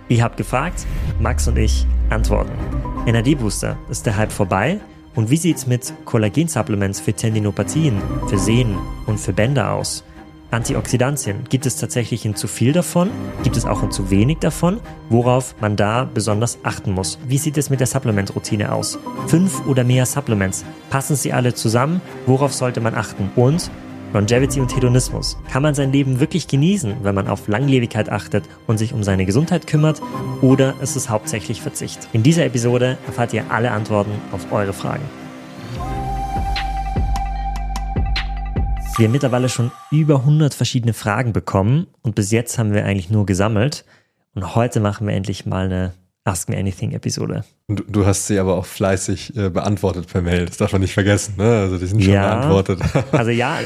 Ihr habt gefragt, Max und ich antworten. NAD-Booster, ist der Hype vorbei? Und wie sieht's mit Kollagensupplements für Tendinopathien, für Sehnen und für Bänder aus? Antioxidantien, gibt es tatsächlich ein zu viel davon? Gibt es auch ein zu wenig davon? Worauf man da besonders achten muss? Wie sieht es mit der Supplement-Routine aus? 5 oder mehr Supplements, passen sie alle zusammen? Worauf sollte man achten? Und Longevity und Hedonismus. Kann man sein Leben wirklich genießen, wenn man auf Langlebigkeit achtet und sich um seine Gesundheit kümmert? Oder ist es hauptsächlich Verzicht? In dieser Episode erfahrt ihr alle Antworten auf eure Fragen. Wir haben mittlerweile schon über 100 verschiedene Fragen bekommen und bis jetzt haben wir eigentlich nur gesammelt. Und heute machen wir endlich mal eine Ask Me Anything Episode. Du hast sie aber auch fleißig beantwortet per Mail, das darf man nicht vergessen, ne? Also die sind schon beantwortet. Also ja,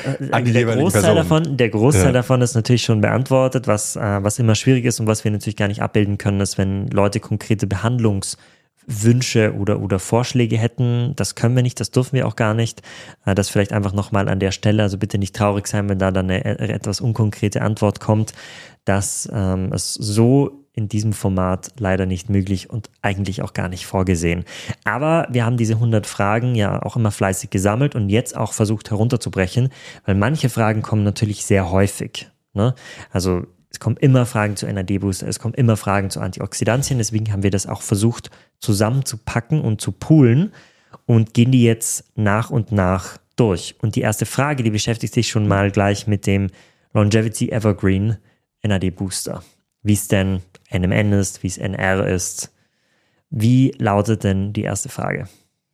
der Großteil davon ist natürlich schon beantwortet, was immer schwierig ist und was wir natürlich gar nicht abbilden können, ist, wenn Leute konkrete Behandlungswünsche oder Vorschläge hätten. Das können wir nicht, das dürfen wir auch gar nicht. Das vielleicht einfach nochmal an der Stelle, also bitte nicht traurig sein, wenn da dann eine etwas unkonkrete Antwort kommt, dass es so in diesem Format leider nicht möglich und eigentlich auch gar nicht vorgesehen. Aber wir haben diese 100 Fragen ja auch immer fleißig gesammelt und jetzt auch versucht herunterzubrechen, weil manche Fragen kommen natürlich sehr häufig, ne? Also es kommen immer Fragen zu NAD-Booster, es kommen immer Fragen zu Antioxidantien, deswegen haben wir das auch versucht zusammenzupacken und zu poolen und gehen die jetzt nach und nach durch. Und die erste Frage, die beschäftigt sich schon mal gleich mit dem Longevity Evergreen NAD-Booster. Wie es denn NMN ist, wie es NR ist. Wie lautet denn die erste Frage?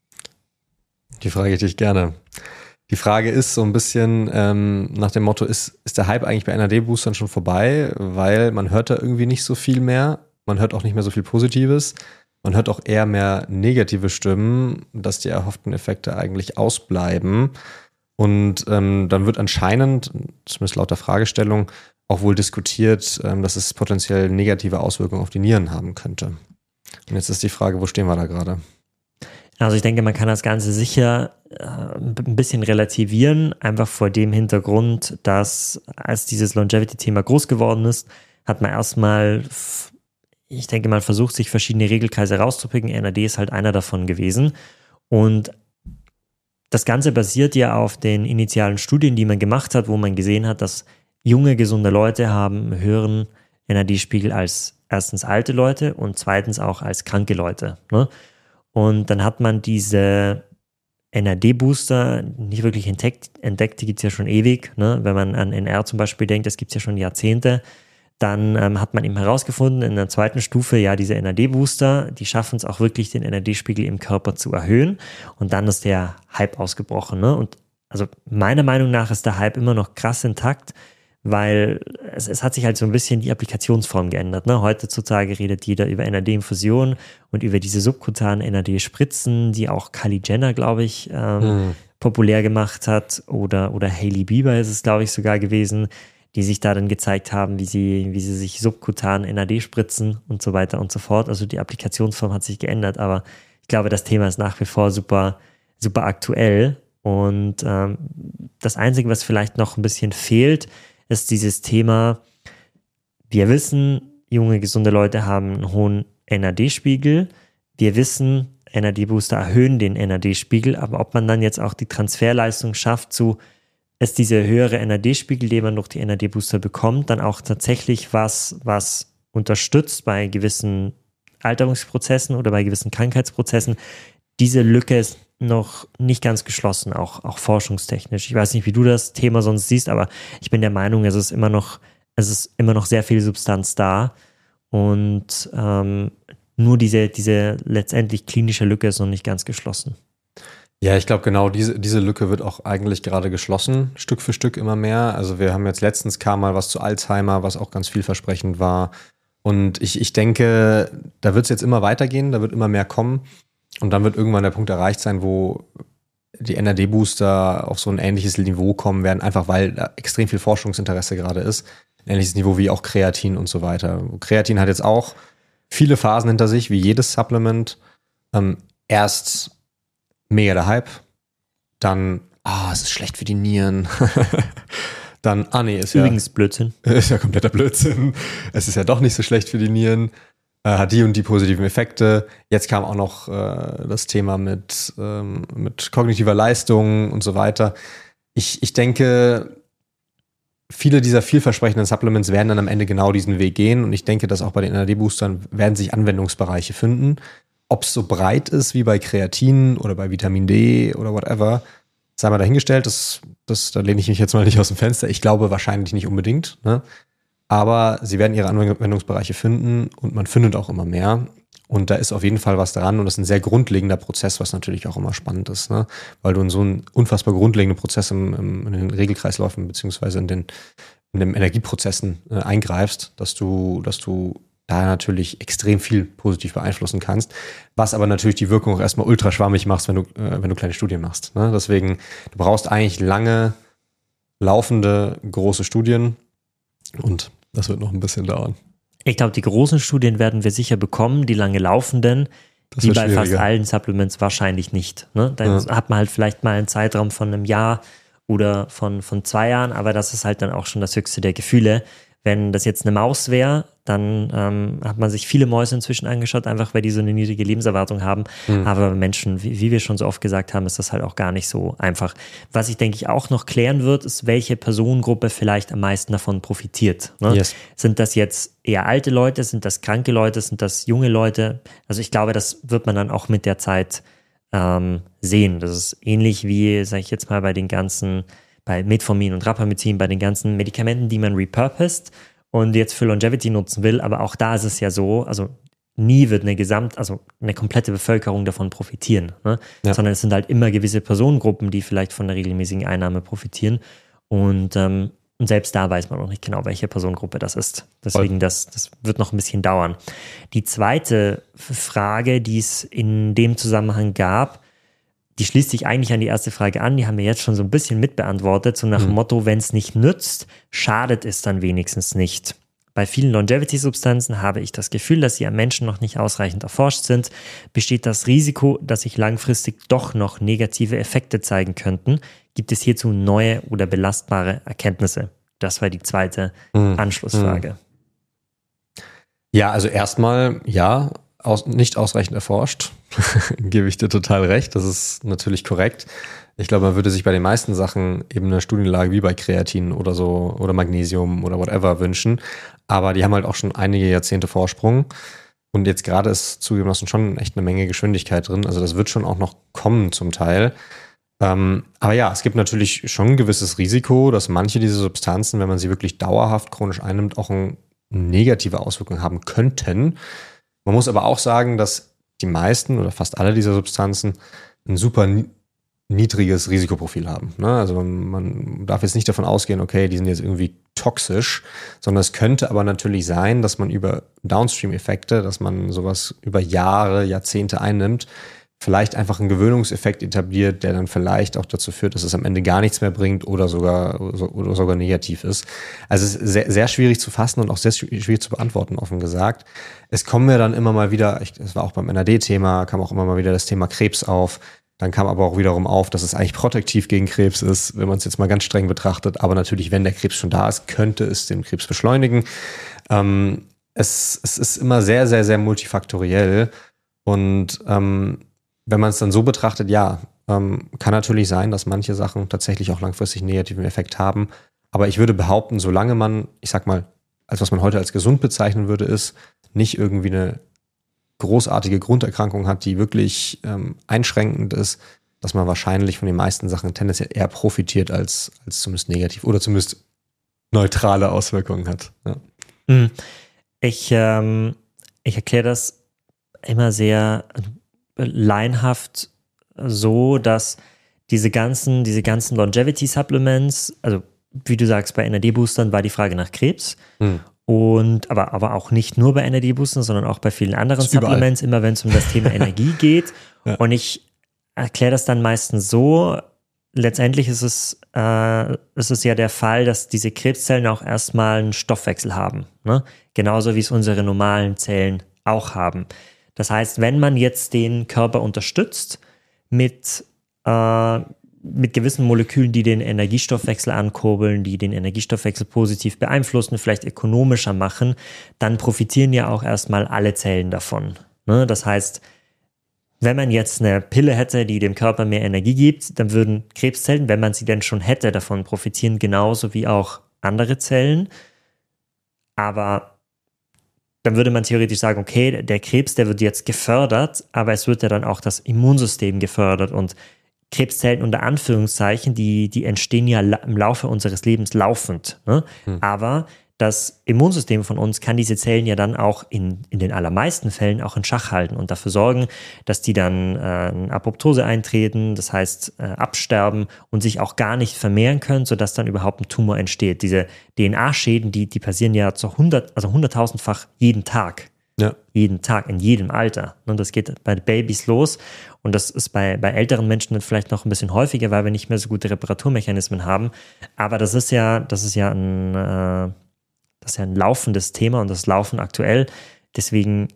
Die frage ich dich gerne. Die Frage ist so ein bisschen nach dem Motto, ist der Hype eigentlich bei NAD-Boostern schon vorbei? Weil man hört da irgendwie nicht so viel mehr. Man hört auch nicht mehr so viel Positives. Man hört auch eher mehr negative Stimmen, dass die erhofften Effekte eigentlich ausbleiben. Und dann wird anscheinend, zumindest laut der Fragestellung, auch wohl diskutiert, dass es potenziell negative Auswirkungen auf die Nieren haben könnte. Und jetzt ist die Frage, wo stehen wir da gerade? Also ich denke, man kann das Ganze sicher ein bisschen relativieren, einfach vor dem Hintergrund, dass als dieses Longevity-Thema groß geworden ist, hat man erstmal, ich denke mal, versucht, sich verschiedene Regelkreise rauszupicken. NAD ist halt einer davon gewesen. Und das Ganze basiert ja auf den initialen Studien, die man gemacht hat, wo man gesehen hat, dass junge, gesunde Leute haben einen höheren NAD-Spiegel als erstens alte Leute und zweitens auch als kranke Leute, ne? Und dann hat man diese NAD-Booster nicht wirklich entdeckt, die gibt es ja schon ewig, ne? Wenn man an NR zum Beispiel denkt, das gibt es ja schon Jahrzehnte, dann hat man eben herausgefunden in der zweiten Stufe, ja, diese NAD-Booster, die schaffen es auch wirklich, den NAD-Spiegel im Körper zu erhöhen und dann ist der Hype ausgebrochen, ne? Und also meiner Meinung nach ist der Hype immer noch krass intakt, weil es hat sich halt so ein bisschen die Applikationsform geändert, ne? Heutzutage redet jeder über NAD-Infusion und über diese subkutanen NAD-Spritzen, die auch Kylie Jenner, glaube ich, populär gemacht hat oder Hailey Bieber ist es, glaube ich, sogar gewesen, die sich da dann gezeigt haben, wie sie sich subkutan NAD spritzen und so weiter und so fort. Also die Applikationsform hat sich geändert, aber ich glaube, das Thema ist nach wie vor super, super aktuell und das Einzige, was vielleicht noch ein bisschen fehlt, ist dieses Thema, wir wissen, junge, gesunde Leute haben einen hohen NAD-Spiegel. Wir wissen, NAD-Booster erhöhen den NAD-Spiegel, aber ob man dann jetzt auch die Transferleistung schafft, ist dieser höhere NAD-Spiegel, den man durch die NAD-Booster bekommt, dann auch tatsächlich was unterstützt bei gewissen Alterungsprozessen oder bei gewissen Krankheitsprozessen. Diese Lücke ist noch nicht ganz geschlossen, auch forschungstechnisch. Ich weiß nicht, wie du das Thema sonst siehst, aber ich bin der Meinung, es ist immer noch sehr viel Substanz da und nur diese letztendlich klinische Lücke ist noch nicht ganz geschlossen. Ja, ich glaube genau, diese Lücke wird auch eigentlich gerade geschlossen, Stück für Stück immer mehr. Also wir haben jetzt letztens kam mal was zu Alzheimer, was auch ganz vielversprechend war. Und ich denke, da wird es jetzt immer weitergehen, da wird immer mehr kommen. Und dann wird irgendwann der Punkt erreicht sein, wo die NAD-Booster auf so ein ähnliches Niveau kommen werden, einfach weil da extrem viel Forschungsinteresse gerade ist. Ein ähnliches Niveau wie auch Kreatin und so weiter. Kreatin hat jetzt auch viele Phasen hinter sich, wie jedes Supplement. Erst mega der Hype, dann, es ist schlecht für die Nieren. Dann, ist übrigens Blödsinn. Ist ja kompletter Blödsinn. Es ist ja doch nicht so schlecht für die Nieren. hat die und die positiven Effekte. Jetzt kam auch noch das Thema mit kognitiver Leistung und so weiter. Ich denke, viele dieser vielversprechenden Supplements werden dann am Ende genau diesen Weg gehen und ich denke, dass auch bei den NAD-Boostern werden sich Anwendungsbereiche finden. Ob es so breit ist wie bei Kreatin oder bei Vitamin D oder whatever, sei mal dahingestellt, da lehne ich mich jetzt mal nicht aus dem Fenster. Ich glaube wahrscheinlich nicht unbedingt, ne? Aber sie werden ihre Anwendungsbereiche finden und man findet auch immer mehr. Und da ist auf jeden Fall was dran und das ist ein sehr grundlegender Prozess, was natürlich auch immer spannend ist, ne? Weil du in so einen unfassbar grundlegenden Prozess in den Regelkreisläufen beziehungsweise in den Energieprozessen eingreifst, dass du da natürlich extrem viel positiv beeinflussen kannst, was aber natürlich die Wirkung auch erstmal ultra schwammig machst, wenn du kleine Studien machst, ne? Deswegen, du brauchst eigentlich lange laufende große Studien und das wird noch ein bisschen dauern. Ich glaube, die großen Studien werden wir sicher bekommen, die lange laufenden, wie bei fast allen Supplements wahrscheinlich nicht. Ne? Dann hat man halt vielleicht mal einen Zeitraum von einem Jahr oder von 2 Jahren, aber das ist halt dann auch schon das höchste der Gefühle. Wenn das jetzt eine Maus wäre, dann hat man sich viele Mäuse inzwischen angeschaut, einfach weil die so eine niedrige Lebenserwartung haben. Aber Menschen, wie wir schon so oft gesagt haben, ist das halt auch gar nicht so einfach. Was ich, denke ich, auch noch klären wird, ist, welche Personengruppe vielleicht am meisten davon profitiert. Ne? Yes. Sind das jetzt eher alte Leute? Sind das kranke Leute? Sind das junge Leute? Also ich glaube, das wird man dann auch mit der Zeit sehen. Das ist ähnlich wie, sage ich jetzt mal, bei Metformin und Rapamycin, bei den ganzen Medikamenten, die man repurposed und jetzt für Longevity nutzen will. Aber auch da ist es ja so, also nie wird eine komplette Bevölkerung davon profitieren, ne? Ja. Sondern es sind halt immer gewisse Personengruppen, die vielleicht von der regelmäßigen Einnahme profitieren. Und selbst da weiß man noch nicht genau, welche Personengruppe das ist. Deswegen, das wird noch ein bisschen dauern. Die zweite Frage, die es in dem Zusammenhang gab, die schließt sich eigentlich an die erste Frage an, die haben wir jetzt schon so ein bisschen mitbeantwortet, so nach dem Motto, wenn es nicht nützt, schadet es dann wenigstens nicht. Bei vielen Longevity-Substanzen habe ich das Gefühl, dass sie am Menschen noch nicht ausreichend erforscht sind. Besteht das Risiko, dass sich langfristig doch noch negative Effekte zeigen könnten? Gibt es hierzu neue oder belastbare Erkenntnisse? Das war die zweite Anschlussfrage. Ja, also erstmal, ja, nicht ausreichend erforscht, gebe ich dir total recht, das ist natürlich korrekt. Ich glaube, man würde sich bei den meisten Sachen eben eine Studienlage wie bei Kreatin oder so oder Magnesium oder whatever wünschen, aber die haben halt auch schon einige Jahrzehnte Vorsprung und jetzt gerade ist zugegebenermaßen schon echt eine Menge Geschwindigkeit drin, also das wird schon auch noch kommen zum Teil. Aber ja, es gibt natürlich schon ein gewisses Risiko, dass manche dieser Substanzen, wenn man sie wirklich dauerhaft chronisch einnimmt, auch eine negative Auswirkung haben könnten. Man muss aber auch sagen, dass die meisten oder fast alle dieser Substanzen ein super niedriges Risikoprofil haben, ne? Also man darf jetzt nicht davon ausgehen, okay, die sind jetzt irgendwie toxisch, sondern es könnte aber natürlich sein, dass man über Downstream-Effekte, dass man sowas über Jahre, Jahrzehnte einnimmt, vielleicht einfach einen Gewöhnungseffekt etabliert, der dann vielleicht auch dazu führt, dass es am Ende gar nichts mehr bringt oder sogar negativ ist. Also es ist sehr, sehr schwierig zu fassen und auch sehr schwierig zu beantworten, offen gesagt. Es kommen ja dann immer mal wieder, es war auch beim NAD-Thema, kam auch immer mal wieder das Thema Krebs auf. Dann kam aber auch wiederum auf, dass es eigentlich protektiv gegen Krebs ist, wenn man es jetzt mal ganz streng betrachtet. Aber natürlich, wenn der Krebs schon da ist, könnte es den Krebs beschleunigen. Es ist immer sehr, sehr, sehr multifaktoriell. Und wenn man es dann so betrachtet, ja, kann natürlich sein, dass manche Sachen tatsächlich auch langfristig einen negativen Effekt haben. Aber ich würde behaupten, solange man, ich sag mal, als was man heute als gesund bezeichnen würde, ist, nicht irgendwie eine großartige Grunderkrankung hat, die wirklich einschränkend ist, dass man wahrscheinlich von den meisten Sachen tendenziell eher profitiert, als zumindest negativ oder zumindest neutrale Auswirkungen hat. Ja. Ich erkläre das immer sehr laienhaft so, dass diese ganzen Longevity-Supplements, also wie du sagst, bei NAD-Boostern war die Frage nach Krebs und aber auch nicht nur bei NAD-Boostern, sondern auch bei vielen anderen Supplements, immer wenn es um das Thema Energie geht. Ja. Und ich erkläre das dann meistens so, letztendlich ist es ja der Fall, dass diese Krebszellen auch erstmal einen Stoffwechsel haben, ne? Genauso wie es unsere normalen Zellen auch haben. Das heißt, wenn man jetzt den Körper unterstützt mit mit gewissen Molekülen, die den Energiestoffwechsel ankurbeln, die den Energiestoffwechsel positiv beeinflussen, vielleicht ökonomischer machen, dann profitieren ja auch erstmal alle Zellen davon. Ne? Das heißt, wenn man jetzt eine Pille hätte, die dem Körper mehr Energie gibt, dann würden Krebszellen, wenn man sie denn schon hätte, davon profitieren, genauso wie auch andere Zellen. Aber dann würde man theoretisch sagen, okay, der Krebs, der wird jetzt gefördert, aber es wird ja dann auch das Immunsystem gefördert und Krebszellen unter Anführungszeichen, die entstehen ja im Laufe unseres Lebens laufend. Ne? Aber das Immunsystem von uns kann diese Zellen ja dann auch in den allermeisten Fällen auch in Schach halten und dafür sorgen, dass die dann in Apoptose eintreten, das heißt absterben und sich auch gar nicht vermehren können, sodass dann überhaupt ein Tumor entsteht. Diese DNA-Schäden, die passieren ja zu 100.000-fach jeden Tag. Ja. Jeden Tag, in jedem Alter. Und das geht bei Babys los. Und das ist bei älteren Menschen vielleicht noch ein bisschen häufiger, weil wir nicht mehr so gute Reparaturmechanismen haben. Aber das ist ja ein laufendes Thema und das laufen aktuell. Deswegen,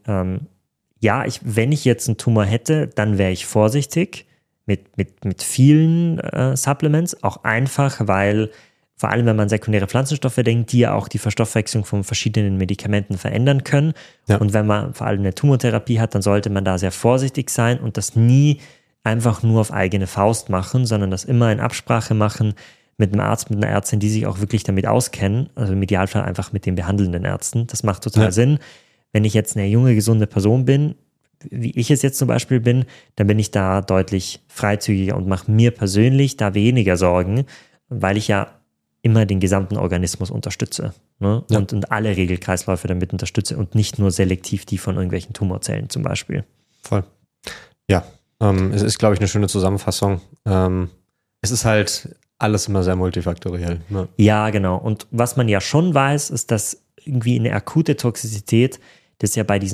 wenn ich jetzt einen Tumor hätte, dann wäre ich vorsichtig mit vielen Supplements. Auch einfach, weil vor allem, wenn man sekundäre Pflanzenstoffe denkt, die ja auch die Verstoffwechslung von verschiedenen Medikamenten verändern können. Ja. Und wenn man vor allem eine Tumortherapie hat, dann sollte man da sehr vorsichtig sein und das nie einfach nur auf eigene Faust machen, sondern das immer in Absprache machen mit einem Arzt, mit einer Ärztin, die sich auch wirklich damit auskennen. Also im Idealfall einfach mit den behandelnden Ärzten. Das macht total Sinn. Wenn ich jetzt eine junge, gesunde Person bin, wie ich es jetzt zum Beispiel bin, dann bin ich da deutlich freizügiger und mache mir persönlich da weniger Sorgen, weil ich ja immer den gesamten Organismus unterstütze, ne? Ja. Und alle Regelkreisläufe damit unterstütze und nicht nur selektiv die von irgendwelchen Tumorzellen zum Beispiel. Voll. Ja, es ist, glaube ich, eine schöne Zusammenfassung. Es ist halt alles immer sehr multifaktoriell. Ne? Ja, genau. Und was man ja schon weiß, ist, dass irgendwie eine akute Toxizität, das ist ja bei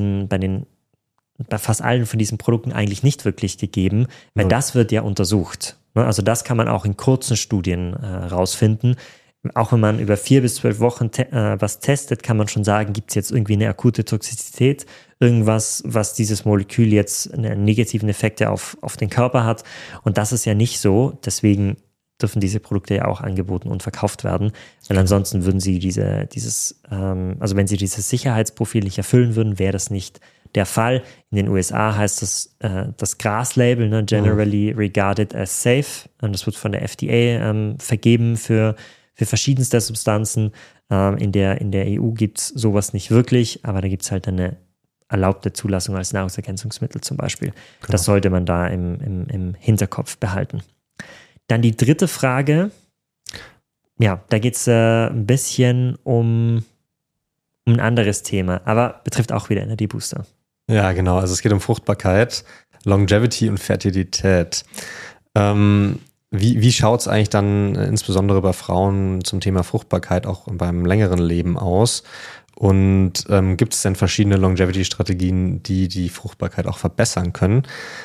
fast allen von diesen Produkten eigentlich nicht wirklich gegeben, weil das wird ja untersucht. Also das kann man auch in kurzen Studien rausfinden. Auch wenn man über 4 bis 12 Wochen was testet, kann man schon sagen, gibt es jetzt irgendwie eine akute Toxizität, irgendwas, was dieses Molekül jetzt einen negativen Effekt auf den Körper hat. Und das ist ja nicht so. Deswegen dürfen diese Produkte ja auch angeboten und verkauft werden. Weil ansonsten würden sie wenn sie dieses Sicherheitsprofil nicht erfüllen würden, wäre das nicht der Fall. In den USA heißt das GRAS-Label, ne, Generally Regarded as Safe. Und das wird von der FDA vergeben für verschiedenste Substanzen. In der EU gibt es sowas nicht wirklich, aber da gibt es halt eine erlaubte Zulassung als Nahrungsergänzungsmittel zum Beispiel. Genau. Das sollte man da im Hinterkopf behalten. Dann die dritte Frage. Ja, da geht es ein bisschen um ein anderes Thema, aber betrifft auch wieder Energiebooster. Ja, genau. Also es geht um Fruchtbarkeit, Longevity und Fertilität. Wie schaut es eigentlich dann insbesondere bei Frauen zum Thema Fruchtbarkeit auch beim längeren Leben aus? Und gibt es denn verschiedene Longevity-Strategien, die Fruchtbarkeit auch verbessern können?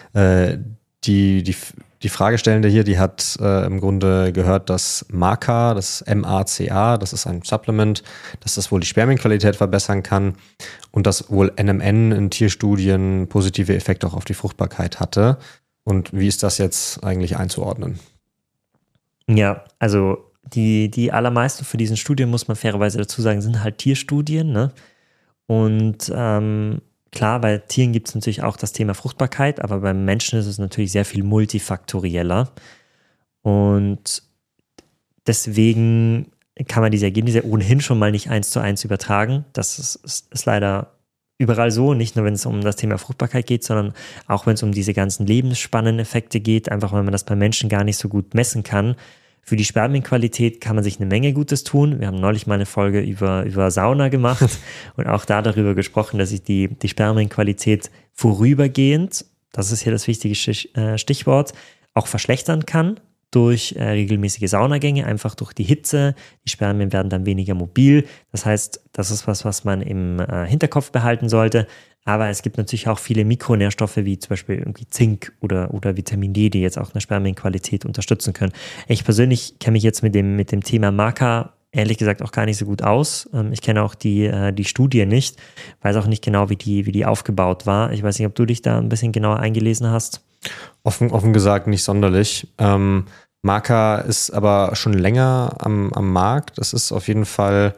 Die Fragestellende hier, die hat im Grunde gehört, dass Maca, das MACA, das ist ein Supplement, dass das wohl die Spermienqualität verbessern kann und dass wohl NMN in Tierstudien positive Effekte auch auf die Fruchtbarkeit hatte. Und wie ist das jetzt eigentlich einzuordnen? Ja, also die allermeisten für diesen Studien, muss man fairerweise dazu sagen, sind halt Tierstudien, ne? Und klar, bei Tieren gibt es natürlich auch das Thema Fruchtbarkeit, aber beim Menschen ist es natürlich sehr viel multifaktorieller. Und deswegen kann man diese Ergebnisse ohnehin schon mal nicht 1:1 übertragen. Das ist leider überall so, nicht nur wenn es um das Thema Fruchtbarkeit geht, sondern auch wenn es um diese ganzen Lebensspanneneffekte geht, einfach weil man das bei Menschen gar nicht so gut messen kann. Für die Spermienqualität kann man sich eine Menge Gutes tun. Wir haben neulich mal eine Folge über Sauna gemacht und auch da darüber gesprochen, dass sich die Spermienqualität vorübergehend, das ist hier das wichtige Stichwort, auch verschlechtern kann durch regelmäßige Saunagänge, einfach durch die Hitze. Die Spermien werden dann weniger mobil. Das heißt, das ist was man im Hinterkopf behalten sollte. Aber es gibt natürlich auch viele Mikronährstoffe, wie zum Beispiel irgendwie Zink oder Vitamin D, die jetzt auch eine Spermienqualität unterstützen können. Ich persönlich kenne mich jetzt mit dem Thema Maca ehrlich gesagt auch gar nicht so gut aus. Ich kenne auch die Studie nicht, weiß auch nicht genau, wie die aufgebaut war. Ich weiß nicht, ob du dich da ein bisschen genauer eingelesen hast. Offen gesagt nicht sonderlich. Maca ist aber schon länger am Markt. Das ist auf jeden Fall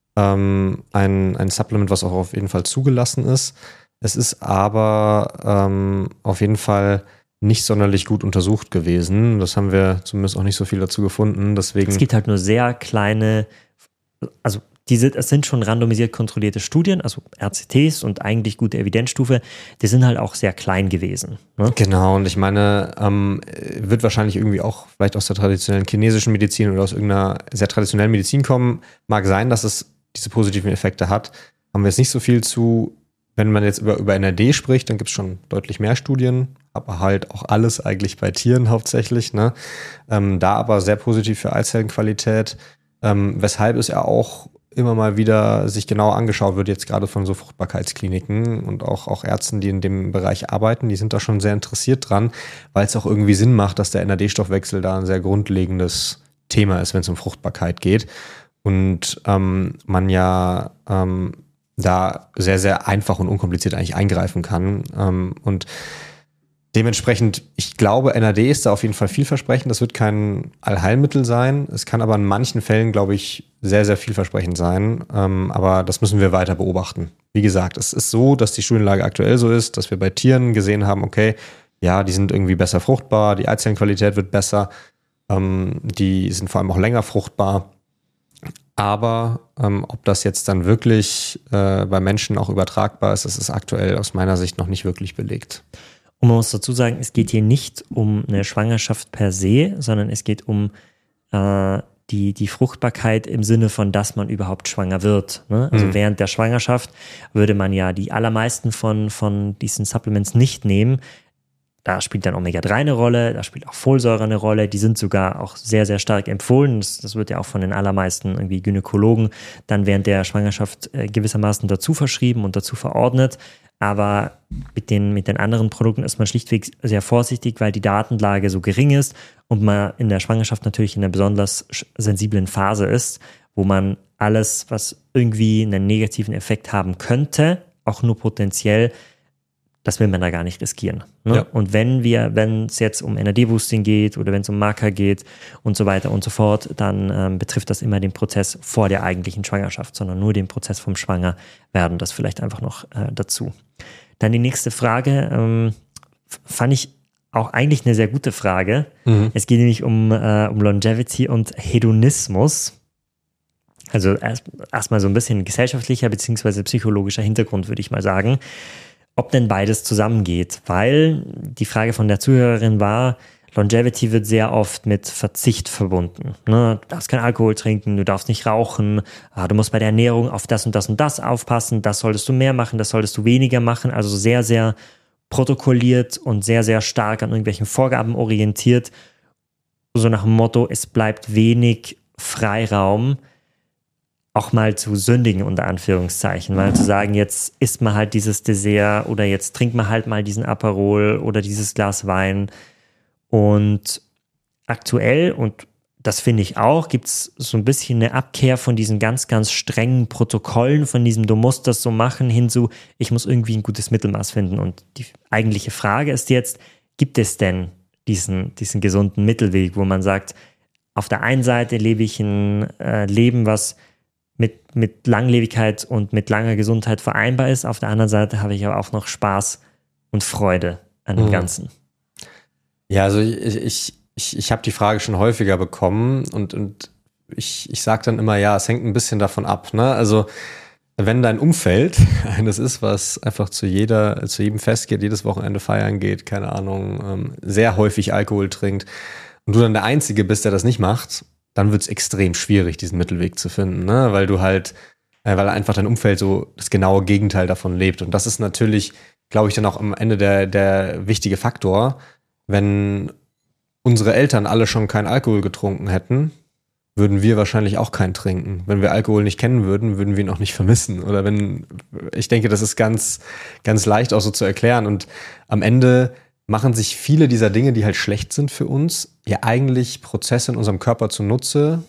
ein Supplement, was auch auf jeden Fall zugelassen ist. Es ist aber auf jeden Fall nicht sonderlich gut untersucht gewesen. Das haben wir zumindest auch nicht so viel dazu gefunden. Deswegen Es gibt halt nur sehr kleine, also es sind schon randomisiert kontrollierte Studien, also RCTs und eigentlich gute Evidenzstufe, die sind halt auch sehr klein gewesen. Ne? Genau, und ich meine, wird wahrscheinlich irgendwie auch vielleicht aus der traditionellen chinesischen Medizin oder aus irgendeiner sehr traditionellen Medizin kommen. Mag sein, dass es diese positiven Effekte hat. Haben wir jetzt nicht so viel zu. Wenn man jetzt über NAD spricht, dann gibt es schon deutlich mehr Studien, aber halt auch alles eigentlich bei Tieren hauptsächlich. Ne? Da aber sehr positiv für Eizellenqualität, weshalb es ja auch immer mal wieder sich genauer angeschaut wird, jetzt gerade von so Fruchtbarkeitskliniken und auch Ärzten, die in dem Bereich arbeiten, die sind da schon sehr interessiert dran, weil es auch irgendwie Sinn macht, dass der NAD-Stoffwechsel da ein sehr grundlegendes Thema ist, wenn es um Fruchtbarkeit geht. Und man ja da sehr, sehr einfach und unkompliziert eigentlich eingreifen kann. Und dementsprechend, ich glaube, NAD ist da auf jeden Fall vielversprechend. Das wird kein Allheilmittel sein. Es kann aber in manchen Fällen, glaube ich, sehr, sehr vielversprechend sein. Aber das müssen wir weiter beobachten. Wie gesagt, es ist so, dass die Studienlage aktuell so ist, dass wir bei Tieren gesehen haben, okay, ja, die sind irgendwie besser fruchtbar, die Eizellenqualität wird besser, die sind vor allem auch länger fruchtbar. Aber ob das jetzt dann wirklich bei Menschen auch übertragbar ist, das ist aktuell aus meiner Sicht noch nicht wirklich belegt. Und man muss dazu sagen, es geht hier nicht um eine Schwangerschaft per se, sondern es geht um die Fruchtbarkeit im Sinne von, dass man überhaupt schwanger wird. Ne? Also während der Schwangerschaft würde man ja die allermeisten von diesen Supplements nicht nehmen. Da spielt dann Omega-3 eine Rolle, da spielt auch Folsäure eine Rolle, die sind sogar auch sehr, sehr stark empfohlen. Das wird ja auch von den allermeisten irgendwie Gynäkologen dann während der Schwangerschaft gewissermaßen dazu verschrieben und dazu verordnet. Aber mit den anderen Produkten ist man schlichtweg sehr vorsichtig, weil die Datenlage so gering ist und man in der Schwangerschaft natürlich in einer besonders sensiblen Phase ist, wo man alles, was irgendwie einen negativen Effekt haben könnte, auch nur potenziell, das will man da gar nicht riskieren. Ne? Ja. Und wenn es jetzt um NAD-Boosting geht oder wenn es um Maca geht und so weiter und so fort, dann betrifft das immer den Prozess vor der eigentlichen Schwangerschaft, sondern nur den Prozess vom Schwangerwerden. Das vielleicht einfach noch dazu. Dann die nächste Frage, fand ich auch eigentlich eine sehr gute Frage. Es geht nämlich um Longevity und Hedonismus. Also erstmal so ein bisschen gesellschaftlicher bzw. psychologischer Hintergrund, würde ich mal sagen. Ob denn beides zusammengeht, weil die Frage von der Zuhörerin war, Longevity wird sehr oft mit Verzicht verbunden. Ne? Du darfst keinen Alkohol trinken, du darfst nicht rauchen, du musst bei der Ernährung auf das und das und das aufpassen, das solltest du mehr machen, das solltest du weniger machen, also sehr, sehr protokolliert und sehr, sehr stark an irgendwelchen Vorgaben orientiert, so nach dem Motto, es bleibt wenig Freiraum, auch mal zu sündigen, unter Anführungszeichen, weil zu sagen, jetzt isst man halt dieses Dessert oder jetzt trinkt man halt mal diesen Aperol oder dieses Glas Wein. Und aktuell, und das finde ich auch, gibt es so ein bisschen eine Abkehr von diesen ganz, ganz strengen Protokollen, von diesem, du musst das so machen, hin zu, ich muss irgendwie ein gutes Mittelmaß finden. Und die eigentliche Frage ist jetzt, gibt es denn diesen gesunden Mittelweg, wo man sagt, auf der einen Seite lebe ich ein Leben, was mit Langlebigkeit und mit langer Gesundheit vereinbar ist. Auf der anderen Seite habe ich aber auch noch Spaß und Freude an dem Ganzen. Ja, also ich habe die Frage schon häufiger bekommen und ich sage dann immer, ja, es hängt ein bisschen davon ab. Ne? Also wenn dein Umfeld eines ist, was einfach zu jedem Fest geht, jedes Wochenende feiern geht, keine Ahnung, sehr häufig Alkohol trinkt und du dann der Einzige bist, der das nicht macht, dann wird es extrem schwierig, diesen Mittelweg zu finden, ne? Weil weil einfach dein Umfeld so das genaue Gegenteil davon lebt. Und das ist natürlich, glaube ich, dann auch am Ende der wichtige Faktor. Wenn unsere Eltern alle schon keinen Alkohol getrunken hätten, würden wir wahrscheinlich auch keinen trinken. Wenn wir Alkohol nicht kennen würden, würden wir ihn auch nicht vermissen. Oder ich denke, das ist ganz, ganz leicht auch so zu erklären. Und am Ende machen sich viele dieser Dinge, die halt schlecht sind für uns, ja eigentlich Prozesse in unserem Körper zunutze,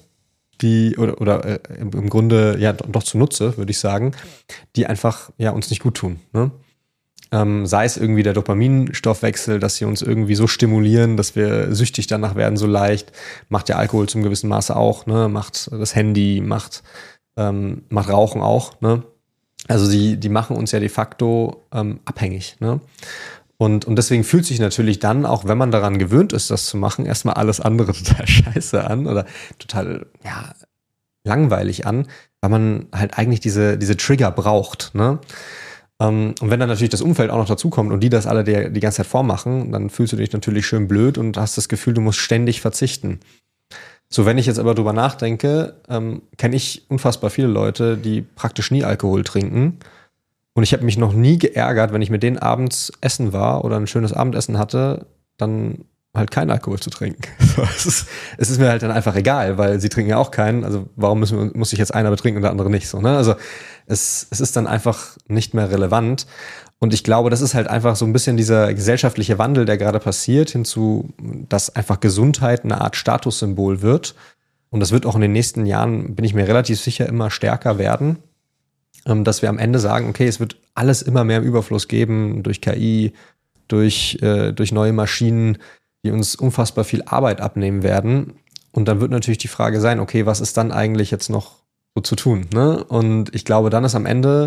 oder im Grunde ja doch zunutze, würde ich sagen, die einfach ja uns nicht gut tun. Ne? sei es irgendwie der Dopaminstoffwechsel, dass sie uns irgendwie so stimulieren, dass wir süchtig danach werden so leicht, macht der Alkohol zum gewissen Maße auch, ne? Macht das Handy, macht Rauchen auch, ne? Also die machen uns ja de facto abhängig, ne? Und deswegen fühlt sich natürlich dann, auch wenn man daran gewöhnt ist, das zu machen, erstmal alles andere total scheiße an oder total, ja, langweilig an, weil man halt eigentlich diese Trigger braucht, ne? Und wenn dann natürlich das Umfeld auch noch dazukommt und die das alle die ganze Zeit vormachen, dann fühlst du dich natürlich schön blöd und hast das Gefühl, du musst ständig verzichten. So, wenn ich jetzt aber drüber nachdenke, kenne ich unfassbar viele Leute, die praktisch nie Alkohol trinken. Und ich habe mich noch nie geärgert, wenn ich mit denen abends essen war oder ein schönes Abendessen hatte, dann halt keinen Alkohol zu trinken. Es ist mir halt dann einfach egal, weil sie trinken ja auch keinen. Also warum muss sich jetzt einer betrinken und der andere nicht so, ne? Also es ist dann einfach nicht mehr relevant. Und ich glaube, das ist halt einfach so ein bisschen dieser gesellschaftliche Wandel, der gerade passiert, hinzu, dass einfach Gesundheit eine Art Statussymbol wird. Und das wird auch in den nächsten Jahren, bin ich mir relativ sicher, immer stärker werden. Dass wir am Ende sagen, okay, es wird alles immer mehr im Überfluss geben durch KI, durch neue Maschinen, die uns unfassbar viel Arbeit abnehmen werden. Und dann wird natürlich die Frage sein, okay, was ist dann eigentlich jetzt noch so zu tun, ne? Und ich glaube, dann ist am Ende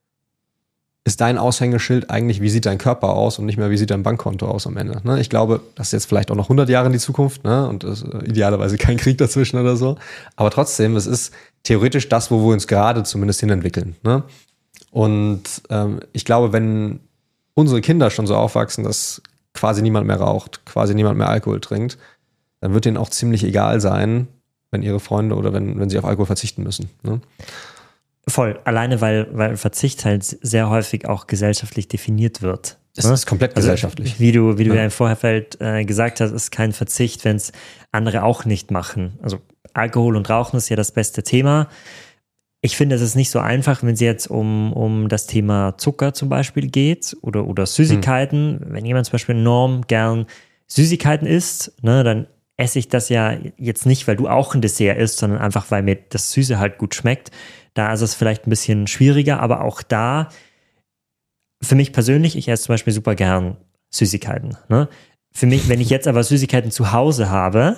ist dein Aushängeschild eigentlich, wie sieht dein Körper aus und nicht mehr, wie sieht dein Bankkonto aus am Ende, ne? Ich glaube, das ist jetzt vielleicht auch noch 100 Jahre in die Zukunft, ne? Und ist idealerweise kein Krieg dazwischen oder so. Aber trotzdem, es ist theoretisch das, wo wir uns gerade zumindest hinentwickeln, ne? Und ich glaube, wenn unsere Kinder schon so aufwachsen, dass quasi niemand mehr raucht, quasi niemand mehr Alkohol trinkt, dann wird denen auch ziemlich egal sein, wenn ihre Freunde oder wenn sie auf Alkohol verzichten müssen, ne? Voll, alleine weil Verzicht halt sehr häufig auch gesellschaftlich definiert wird. Das ist komplett gesellschaftlich. Also, wie du ja im Vorfeld gesagt hast, ist kein Verzicht, wenn es andere auch nicht machen. Also Alkohol und Rauchen ist ja das beste Thema. Ich finde, es ist nicht so einfach, wenn es jetzt um das Thema Zucker zum Beispiel geht oder Süßigkeiten. Wenn jemand zum Beispiel enorm gern Süßigkeiten isst, ne, dann esse ich das ja jetzt nicht, weil du auch ein Dessert isst, sondern einfach, weil mir das Süße halt gut schmeckt. Da ist es vielleicht ein bisschen schwieriger, aber auch da, für mich persönlich, ich esse zum Beispiel super gern Süßigkeiten, ne? Für mich, wenn ich jetzt aber Süßigkeiten zu Hause habe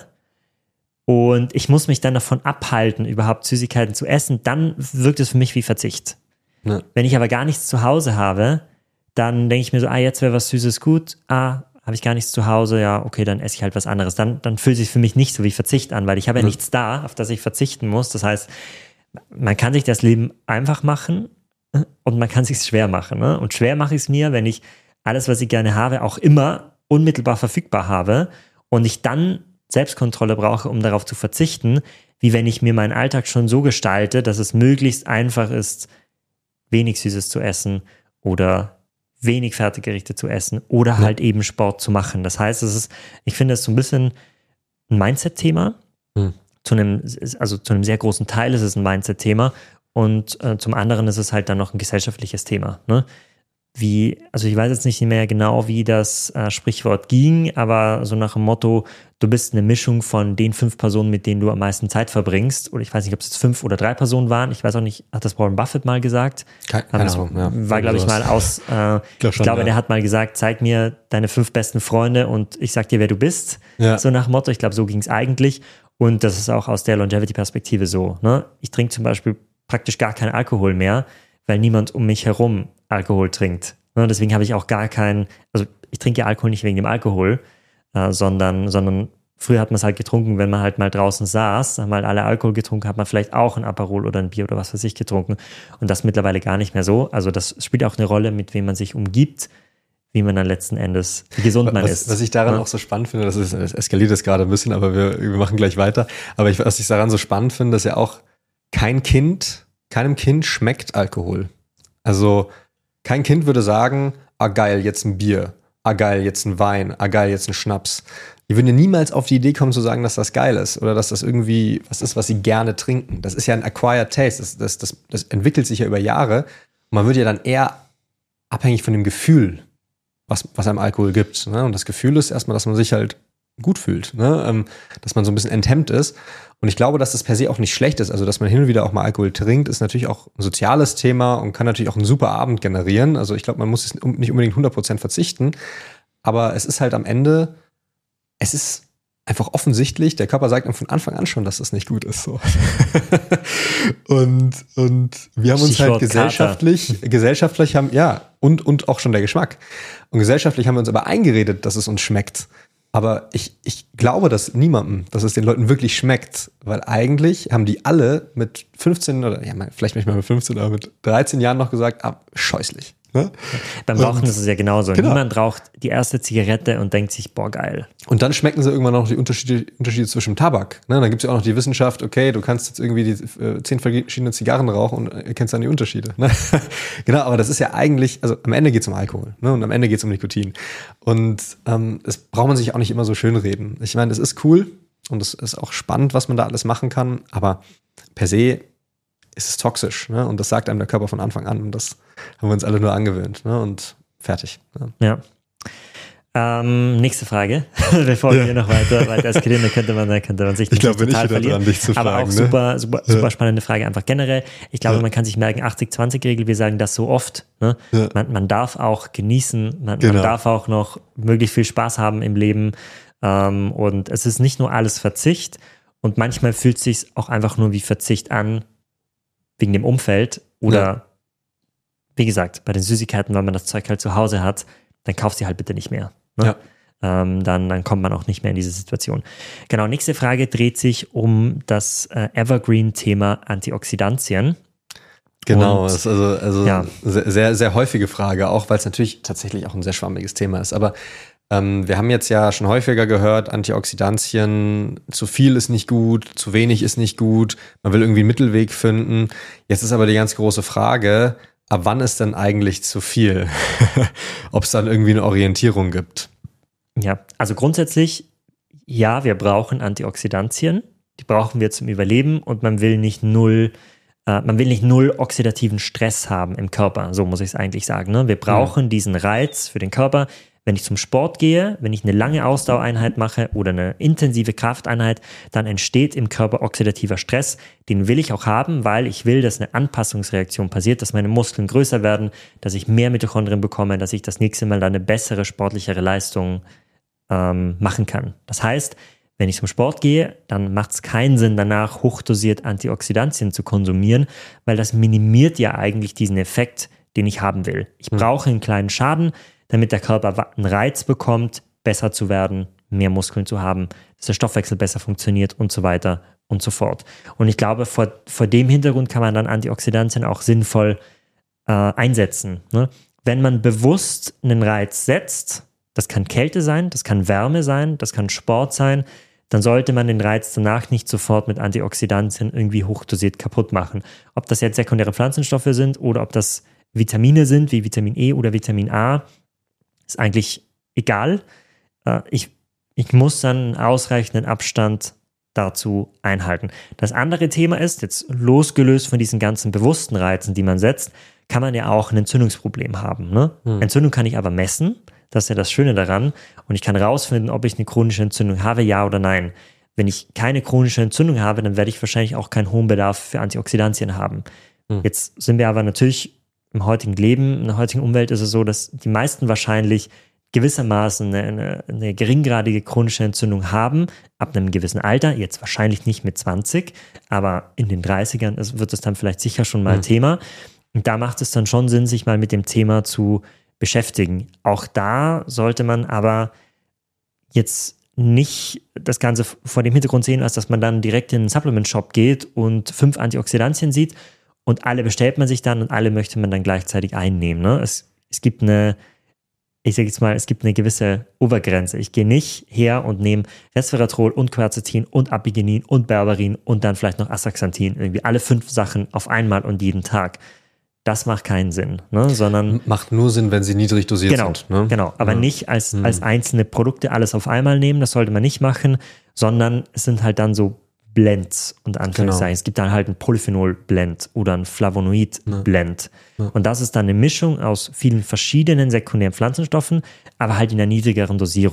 und ich muss mich dann davon abhalten, überhaupt Süßigkeiten zu essen, dann wirkt es für mich wie Verzicht. Ja. Wenn ich aber gar nichts zu Hause habe, dann denke ich mir so, jetzt wäre was Süßes gut, habe ich gar nichts zu Hause, ja, okay, dann esse ich halt was anderes. Dann fühlt es sich für mich nicht so wie Verzicht an, weil ich habe ja nichts da, auf das ich verzichten muss. Das heißt, man kann sich das Leben einfach machen und man kann es sich schwer machen, ne? Und schwer mache ich es mir, wenn ich alles, was ich gerne habe, auch immer unmittelbar verfügbar habe und ich dann Selbstkontrolle brauche, um darauf zu verzichten, wie wenn ich mir meinen Alltag schon so gestalte, dass es möglichst einfach ist, wenig Süßes zu essen oder wenig Fertiggerichte zu essen oder halt eben Sport zu machen. Das heißt, ich finde es so ein bisschen ein Mindset-Thema. Zu einem sehr großen Teil ist es ein Mindset-Thema und zum anderen ist es halt dann noch ein gesellschaftliches Thema, ne? Also ich weiß jetzt nicht mehr genau, wie das Sprichwort ging, aber so nach dem Motto, du bist eine Mischung von den 5 Personen, mit denen du am meisten Zeit verbringst. Oder ich weiß nicht, ob es jetzt 5 oder 3 Personen waren. Ich weiß auch nicht, hat das Warren Buffett mal gesagt? Keine Ahnung, ja. War, glaube ich, mal aus, ich glaube, der hat mal gesagt, zeig mir deine 5 besten Freunde und ich sag dir, wer du bist. Ja. So nach dem Motto, ich glaube, so ging es eigentlich. Und das ist auch aus der Longevity-Perspektive so, ne? Ich trinke zum Beispiel praktisch gar keinen Alkohol mehr, weil niemand um mich herum Alkohol trinkt. Ne? Deswegen habe ich auch also ich trinke ja Alkohol nicht wegen dem Alkohol, sondern früher hat man es halt getrunken, wenn man halt mal draußen saß, haben halt alle Alkohol getrunken, hat man vielleicht auch ein Aperol oder ein Bier oder was weiß ich getrunken. Und das mittlerweile gar nicht mehr so. Also das spielt auch eine Rolle, mit wem man sich umgibt, wie man dann letzten Endes, wie gesund man ist. Was ich daran auch so spannend finde, es eskaliert jetzt gerade ein bisschen, aber wir machen gleich weiter. Aber was ich daran so spannend finde, dass ja auch keinem Kind schmeckt Alkohol. Also kein Kind würde sagen, geil, jetzt ein Bier, geil, jetzt ein Wein, geil, jetzt ein Schnaps. Die würden ja niemals auf die Idee kommen zu sagen, dass das geil ist oder dass das irgendwie was ist, was sie gerne trinken. Das ist ja ein acquired taste, das entwickelt sich ja über Jahre und man wird ja dann eher abhängig von dem Gefühl, was einem Alkohol gibt, ne? Und das Gefühl ist erstmal, dass man sich halt gut fühlt, ne? Dass man so ein bisschen enthemmt ist. Und ich glaube, dass das per se auch nicht schlecht ist. Also, dass man hin und wieder auch mal Alkohol trinkt, ist natürlich auch ein soziales Thema und kann natürlich auch einen super Abend generieren. Also, ich glaube, man muss nicht unbedingt 100% verzichten. Aber es ist halt am Ende, es ist einfach offensichtlich, der Körper sagt einem von Anfang an schon, dass das nicht gut ist. So. und wir haben uns halt gesellschaftlich haben, ja, und auch schon der Geschmack. Und gesellschaftlich haben wir uns aber eingeredet, dass es uns schmeckt. Aber ich glaube, dass es den Leuten wirklich schmeckt, weil eigentlich haben die alle mit 15 oder ja, vielleicht nicht mal mit 15, aber mit 13 Jahren noch gesagt, scheußlich. Ne? Beim Rauchen ist es ja genauso. Genau. Niemand raucht die erste Zigarette und denkt sich, boah, geil. Und dann schmecken sie irgendwann noch die Unterschiede zwischen Tabak. Ne? Dann gibt es ja auch noch die Wissenschaft, okay, du kannst jetzt irgendwie die 10 verschiedene Zigarren rauchen und erkennst dann die Unterschiede. Ne? Genau, aber das ist ja eigentlich, also am Ende geht es um Alkohol, ne? Und am Ende geht es um Nikotin. Und das braucht man sich auch nicht immer so schön reden. Ich meine, es ist cool und es ist auch spannend, was man da alles machen kann, aber per se ist es toxisch, ne? Und das sagt einem der Körper von Anfang an und das haben wir uns alle nur angewöhnt, ne? Und fertig. Ne? Ja. Nächste Frage, bevor wir noch weiter eskalieren, dann könnte man sich total verlieren. Dich zu fragen, aber auch super spannende Frage einfach generell. Ich glaube, man kann sich merken, 80-20-Regel, wir sagen das so oft. Ne? Ja. Man darf auch genießen, man darf auch noch möglichst viel Spaß haben im Leben und es ist nicht nur alles Verzicht und manchmal fühlt es sich auch einfach nur wie Verzicht an, wegen dem Umfeld oder wie gesagt, bei den Süßigkeiten, weil man das Zeug halt zu Hause hat, dann kauft sie halt bitte nicht mehr. Ne? Ja. Dann kommt man auch nicht mehr in diese Situation. Genau, nächste Frage dreht sich um das Evergreen-Thema Antioxidantien. Genau, das ist also sehr, sehr häufige Frage, auch weil es natürlich tatsächlich auch ein sehr schwammiges Thema ist. Aber wir haben jetzt ja schon häufiger gehört, Antioxidantien, zu viel ist nicht gut, zu wenig ist nicht gut, man will irgendwie einen Mittelweg finden. Jetzt ist aber die ganz große Frage, ab wann ist denn eigentlich zu viel? Ob es dann irgendwie eine Orientierung gibt? Ja, also grundsätzlich, ja, wir brauchen Antioxidantien, die brauchen wir zum Überleben und man will nicht null oxidativen Stress haben im Körper, so muss ich es eigentlich sagen. Ne? Wir brauchen diesen Reiz für den Körper. Wenn ich zum Sport gehe, wenn ich eine lange Ausdauereinheit mache oder eine intensive Krafteinheit, dann entsteht im Körper oxidativer Stress. Den will ich auch haben, weil ich will, dass eine Anpassungsreaktion passiert, dass meine Muskeln größer werden, dass ich mehr Mitochondrien bekomme, dass ich das nächste Mal dann eine bessere, sportlichere Leistung machen kann. Das heißt, wenn ich zum Sport gehe, dann macht es keinen Sinn, danach hochdosiert Antioxidantien zu konsumieren, weil das minimiert ja eigentlich diesen Effekt, den ich haben will. Ich brauche einen kleinen Schaden, damit der Körper einen Reiz bekommt, besser zu werden, mehr Muskeln zu haben, dass der Stoffwechsel besser funktioniert und so weiter und so fort. Und ich glaube, vor dem Hintergrund kann man dann Antioxidantien auch sinnvoll einsetzen. Ne? Wenn man bewusst einen Reiz setzt, das kann Kälte sein, das kann Wärme sein, das kann Sport sein, dann sollte man den Reiz danach nicht sofort mit Antioxidantien irgendwie hochdosiert kaputt machen. Ob das jetzt sekundäre Pflanzenstoffe sind oder ob das Vitamine sind, wie Vitamin E oder Vitamin A, ist eigentlich egal. Ich muss dann einen ausreichenden Abstand dazu einhalten. Das andere Thema ist, jetzt losgelöst von diesen ganzen bewussten Reizen, die man setzt, kann man ja auch ein Entzündungsproblem haben. Ne? Entzündung kann ich aber messen. Das ist ja das Schöne daran. Und ich kann rausfinden, ob ich eine chronische Entzündung habe, ja oder nein. Wenn ich keine chronische Entzündung habe, dann werde ich wahrscheinlich auch keinen hohen Bedarf für Antioxidantien haben. Jetzt sind wir aber natürlich im heutigen Leben, in der heutigen Umwelt ist es so, dass die meisten wahrscheinlich gewissermaßen eine geringgradige chronische Entzündung haben, ab einem gewissen Alter, jetzt wahrscheinlich nicht mit 20, aber in den 30ern wird es dann vielleicht sicher schon mal Thema. Und da macht es dann schon Sinn, sich mal mit dem Thema zu beschäftigen. Auch da sollte man aber jetzt nicht das Ganze vor dem Hintergrund sehen, als dass man dann direkt in den Supplement-Shop geht und 5 Antioxidantien sieht und alle bestellt man sich dann und alle möchte man dann gleichzeitig einnehmen. Ne? Es gibt eine gewisse Obergrenze. Ich gehe nicht her und nehme Resveratrol und Quercetin und Apigenin und Berberin und dann vielleicht noch Astaxanthin. Irgendwie alle 5 Sachen auf einmal und jeden Tag. Das macht keinen Sinn, ne? Sondern macht nur Sinn, wenn sie niedrig dosiert sind. Ne? Genau, aber nicht als einzelne Produkte alles auf einmal nehmen, das sollte man nicht machen, sondern es sind halt dann so Blends und Anführungszeichen. Es gibt dann halt ein Polyphenol-Blend oder ein Flavonoid-Blend. Und das ist dann eine Mischung aus vielen verschiedenen sekundären Pflanzenstoffen, aber halt in einer niedrigeren Dosierung.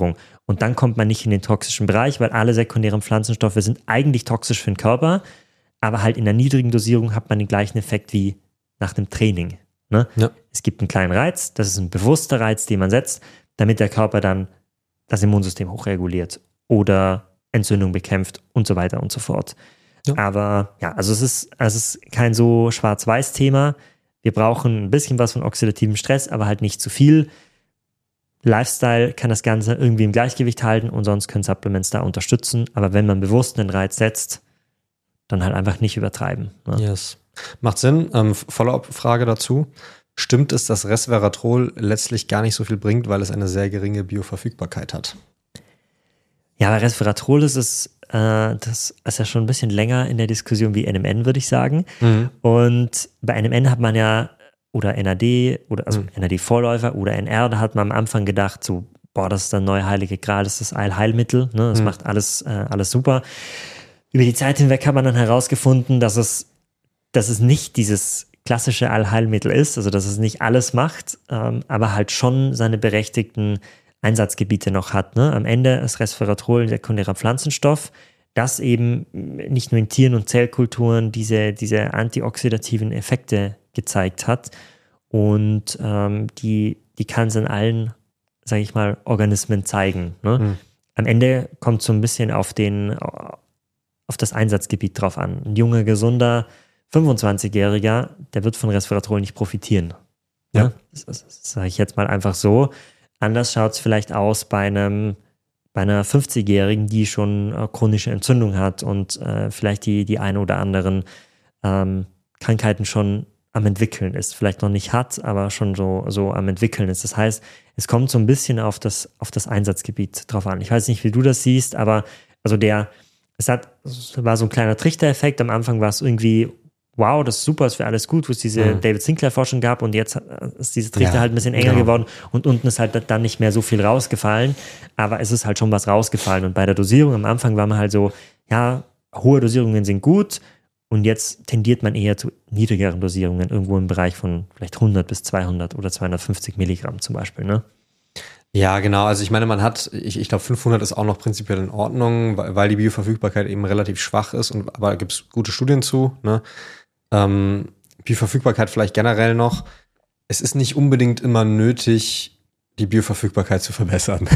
Und dann kommt man nicht in den toxischen Bereich, weil alle sekundären Pflanzenstoffe sind eigentlich toxisch für den Körper, aber halt in einer niedrigen Dosierung hat man den gleichen Effekt wie nach dem Training. Ne? Ja. Es gibt einen kleinen Reiz, das ist ein bewusster Reiz, den man setzt, damit der Körper dann das Immunsystem hochreguliert oder Entzündung bekämpft und so weiter und so fort. Ja. Aber ja, also es ist kein so Schwarz-Weiß-Thema. Wir brauchen ein bisschen was von oxidativem Stress, aber halt nicht zu viel. Lifestyle kann das Ganze irgendwie im Gleichgewicht halten und sonst können Supplements da unterstützen. Aber wenn man bewusst einen Reiz setzt, dann halt einfach nicht übertreiben. Ne? Yes. Macht Sinn. Follow-up-Frage dazu. Stimmt es, dass Resveratrol letztlich gar nicht so viel bringt, weil es eine sehr geringe Bioverfügbarkeit hat? Ja, bei Resveratrol das ist ja schon ein bisschen länger in der Diskussion wie NMN, würde ich sagen. Mhm. Und bei NMN hat man ja, oder NAD, oder also NAD-Vorläufer oder NR, da hat man am Anfang gedacht, so, boah, das ist der neue heilige Gral, das ist das Allheilmittel, ne? Das macht alles super. Über die Zeit hinweg hat man dann herausgefunden, dass es nicht dieses klassische Allheilmittel ist, also dass es nicht alles macht, aber halt schon seine berechtigten Einsatzgebiete noch hat. Ne? Am Ende ist Resveratrol ein sekundärer Pflanzenstoff, das eben nicht nur in Tieren und Zellkulturen diese antioxidativen Effekte gezeigt hat und die kann es in allen, sage ich mal, Organismen zeigen. Ne? Am Ende kommt so ein bisschen auf das Einsatzgebiet drauf an. Ein junger, gesunder 25-Jähriger, der wird von Resveratrol nicht profitieren. Ja. Das sage ich jetzt mal einfach so. Anders schaut es vielleicht aus bei einer 50-Jährigen, die schon chronische Entzündung hat und vielleicht die ein oder anderen Krankheiten schon am entwickeln ist. Vielleicht noch nicht hat, aber schon so am entwickeln ist. Das heißt, es kommt so ein bisschen auf das Einsatzgebiet drauf an. Ich weiß nicht, wie du das siehst, aber also es war so ein kleiner Trichtereffekt. Am Anfang war es irgendwie, wow, das ist super, es wäre alles gut, wo es diese David Sinclair-Forschung gab und jetzt ist diese Trichter halt ein bisschen enger geworden und unten ist halt dann nicht mehr so viel rausgefallen, aber es ist halt schon was rausgefallen und bei der Dosierung am Anfang war man halt so, ja, hohe Dosierungen sind gut und jetzt tendiert man eher zu niedrigeren Dosierungen, irgendwo im Bereich von vielleicht 100 bis 200 oder 250 Milligramm zum Beispiel, ne? Ja, genau. Also ich meine, man hat, ich glaube 500 ist auch noch prinzipiell in Ordnung, weil die Bioverfügbarkeit eben relativ schwach ist, aber da gibt es gute Studien zu, ne? Bioverfügbarkeit vielleicht generell noch. Es ist nicht unbedingt immer nötig, die Bioverfügbarkeit zu verbessern.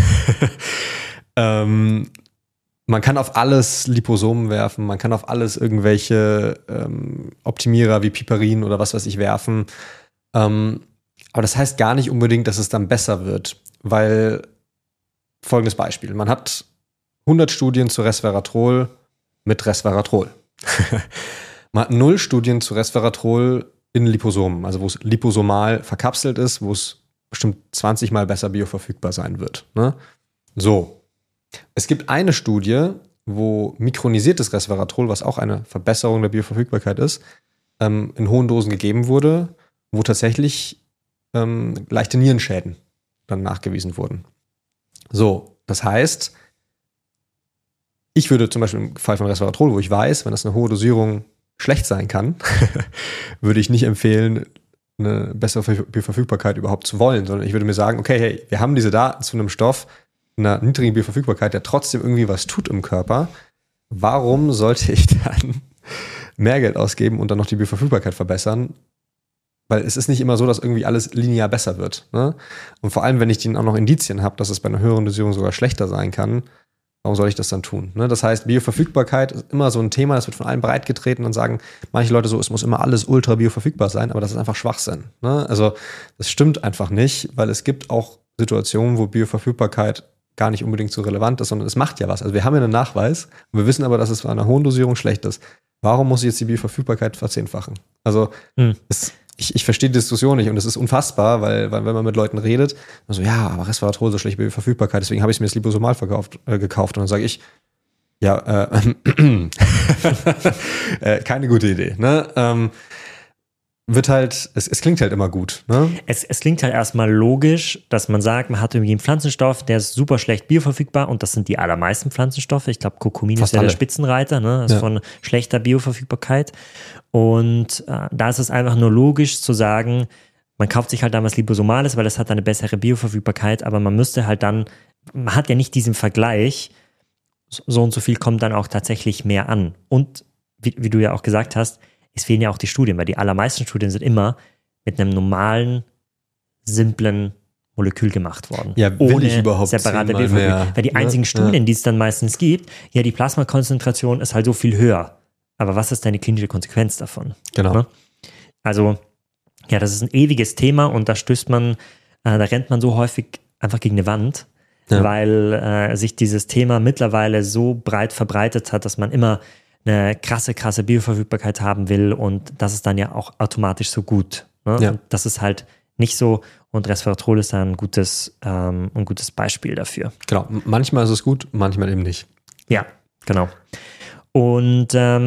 Man kann auf alles Liposomen werfen, man kann auf alles irgendwelche Optimierer wie Piperin oder was weiß ich werfen. Aber das heißt gar nicht unbedingt, dass es dann besser wird, weil folgendes Beispiel. Man hat 100 Studien zu Resveratrol mit Resveratrol. Man hat 0 Studien zu Resveratrol in Liposomen, also wo es liposomal verkapselt ist, wo es bestimmt 20 Mal besser bioverfügbar sein wird. Ne? So. Es gibt eine Studie, wo mikronisiertes Resveratrol, was auch eine Verbesserung der Bioverfügbarkeit ist, in hohen Dosen gegeben wurde, wo tatsächlich leichte Nierenschäden dann nachgewiesen wurden. So, das heißt, ich würde zum Beispiel im Fall von Resveratrol, wo ich weiß, wenn das eine hohe Dosierung schlecht sein kann, würde ich nicht empfehlen, eine bessere Bioverfügbarkeit überhaupt zu wollen, sondern ich würde mir sagen, okay, hey, wir haben diese Daten zu einem Stoff, einer niedrigen Bioverfügbarkeit, der trotzdem irgendwie was tut im Körper. Warum sollte ich dann mehr Geld ausgeben und dann noch die Bioverfügbarkeit verbessern? Weil es ist nicht immer so, dass irgendwie alles linear besser wird. Ne? Und vor allem, wenn ich dann auch noch Indizien habe, dass es bei einer höheren Dosierung sogar schlechter sein kann, warum soll ich das dann tun? Ne? Das heißt, Bioverfügbarkeit ist immer so ein Thema, das wird von allen breitgetreten und sagen manche Leute so, es muss immer alles ultra bioverfügbar sein, aber das ist einfach Schwachsinn. Ne? Also das stimmt einfach nicht, weil es gibt auch Situationen, wo Bioverfügbarkeit gar nicht unbedingt so relevant ist, sondern es macht ja was. Also wir haben ja einen Nachweis und wir wissen aber, dass es bei einer hohen Dosierung schlecht ist. Warum muss ich jetzt die Bioverfügbarkeit verzehnfachen? Also ich verstehe die Diskussion nicht und es ist unfassbar, weil wenn man mit Leuten redet, dann so, ja, aber Resveratrol so schlecht bei Verfügbarkeit, deswegen habe ich mir das Liposomal gekauft und dann sage ich, ja, keine gute Idee. Ne? Es klingt halt immer gut. Ne? Es klingt halt erstmal logisch, dass man sagt, man hat irgendwie einen Pflanzenstoff, der ist super schlecht bioverfügbar und das sind die allermeisten Pflanzenstoffe. Ich glaube, Kurkumin ist ja der Spitzenreiter, ne? Also von schlechter Bioverfügbarkeit. Und da ist es einfach nur logisch zu sagen, man kauft sich halt damals Liposomales, weil es hat eine bessere Bioverfügbarkeit, aber man müsste halt dann man hat ja nicht diesen Vergleich, so und so viel kommt dann auch tatsächlich mehr an. Und wie du ja auch gesagt hast, es fehlen ja auch die Studien, weil die allermeisten Studien sind immer mit einem normalen, simplen Molekül gemacht worden. Ja, will ich überhaupt separate Bioverfügbarkeit. Weil die einzigen Studien, die es dann meistens gibt, ja, die Plasmakonzentration ist halt so viel höher. Aber was ist deine klinische Konsequenz davon? Genau. Ne? Also, ja, das ist ein ewiges Thema und da da rennt man so häufig einfach gegen eine Wand, weil sich dieses Thema mittlerweile so breit verbreitet hat, dass man immer eine krasse Bioverfügbarkeit haben will und das ist dann ja auch automatisch so gut. Ne? Ja. Und das ist halt nicht so und Resveratrol ist da ein gutes Beispiel dafür. Genau, manchmal ist es gut, manchmal eben nicht. Ja, genau. Und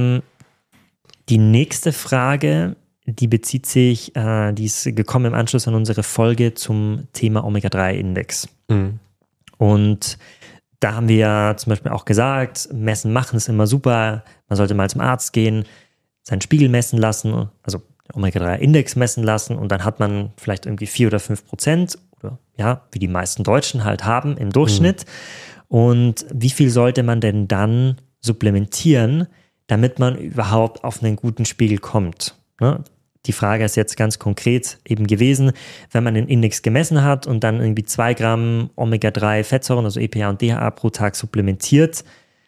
die nächste Frage, die bezieht sich, die ist gekommen im Anschluss an unsere Folge zum Thema Omega-3-Index. Mhm. Und da haben wir ja zum Beispiel auch gesagt, messen machen ist immer super, man sollte mal zum Arzt gehen, seinen Spiegel messen lassen, also Omega-3-Index messen lassen und dann hat man vielleicht irgendwie 4 oder 5% oder ja, wie die meisten Deutschen halt haben im Durchschnitt. Und wie viel sollte man denn dann supplementieren, damit man überhaupt auf einen guten Spiegel kommt? Ne? Die Frage ist jetzt ganz konkret eben gewesen, wenn man den Index gemessen hat und dann irgendwie 2 Gramm Omega-3-Fettsäuren, also EPA und DHA pro Tag supplementiert,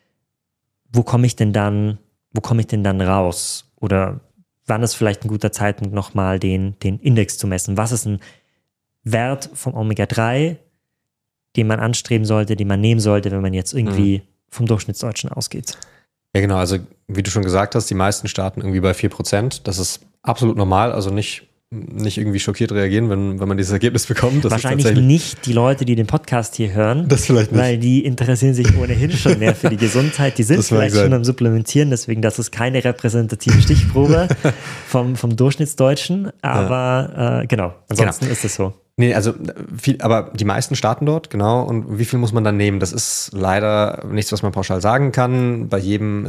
wo komme ich denn dann raus? Oder wann ist vielleicht ein guter Zeitpunkt, nochmal den Index zu messen? Was ist ein Wert vom Omega-3, den man anstreben sollte, den man nehmen sollte, wenn man jetzt irgendwie vom Durchschnittsdeutschen ausgeht? Ja, genau. Also, wie du schon gesagt hast, die meisten starten irgendwie bei 4%. Das ist absolut normal. Also nicht irgendwie schockiert reagieren, wenn man dieses Ergebnis bekommt. Das wahrscheinlich ist nicht die Leute, die den Podcast hier hören. Das vielleicht nicht. Weil die interessieren sich ohnehin schon mehr für die Gesundheit. Die sind vielleicht schon am Supplementieren. Deswegen, das ist keine repräsentative Stichprobe vom Durchschnittsdeutschen. Aber genau, ansonsten ist es so. Nee, also aber die meisten starten dort, genau. Und wie viel muss man dann nehmen? Das ist leider nichts, was man pauschal sagen kann. Bei jedem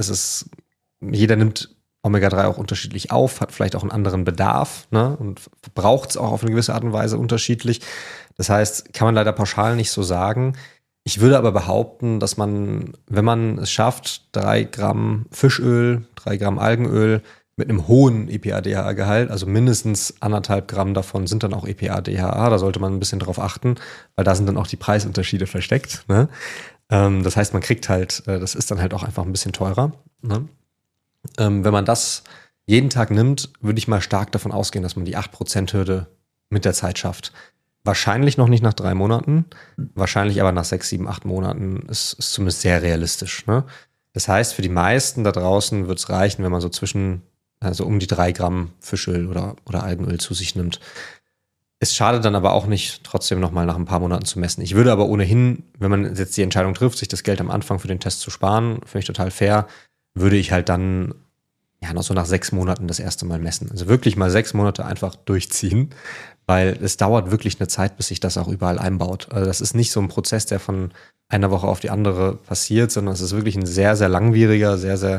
jeder nimmt Omega-3 auch unterschiedlich auf, hat vielleicht auch einen anderen Bedarf, ne? Und braucht es auch auf eine gewisse Art und Weise unterschiedlich. Das heißt, kann man leider pauschal nicht so sagen. Ich würde aber behaupten, dass man, wenn man es schafft, 3 Gramm Fischöl, 3 Gramm Algenöl mit einem hohen EPA-DHA-Gehalt, also mindestens 1,5 Gramm davon sind dann auch EPA-DHA, da sollte man ein bisschen drauf achten, weil da sind dann auch die Preisunterschiede versteckt. Ne? Das heißt, man kriegt halt, das ist dann halt auch einfach ein bisschen teurer. Ne? Wenn man das jeden Tag nimmt, würde ich mal stark davon ausgehen, dass man die 8%-Hürde mit der Zeit schafft. Wahrscheinlich noch nicht nach 3 Monaten, wahrscheinlich aber nach 6, 7, 8 Monaten ist zumindest sehr realistisch. Ne? Das heißt, für die meisten da draußen wird es reichen, wenn man so um die 3 Gramm Fischöl oder Algenöl zu sich nimmt. Es schadet dann aber auch nicht, trotzdem nochmal nach ein paar Monaten zu messen. Ich würde aber ohnehin, wenn man jetzt die Entscheidung trifft, sich das Geld am Anfang für den Test zu sparen, finde ich total fair, würde ich halt dann noch so nach 6 Monaten das erste Mal messen. Also wirklich mal 6 Monate einfach durchziehen, weil es dauert wirklich eine Zeit, bis sich das auch überall einbaut. Also das ist nicht so ein Prozess, der von einer Woche auf die andere passiert, sondern es ist wirklich ein sehr, sehr langwieriger, sehr, sehr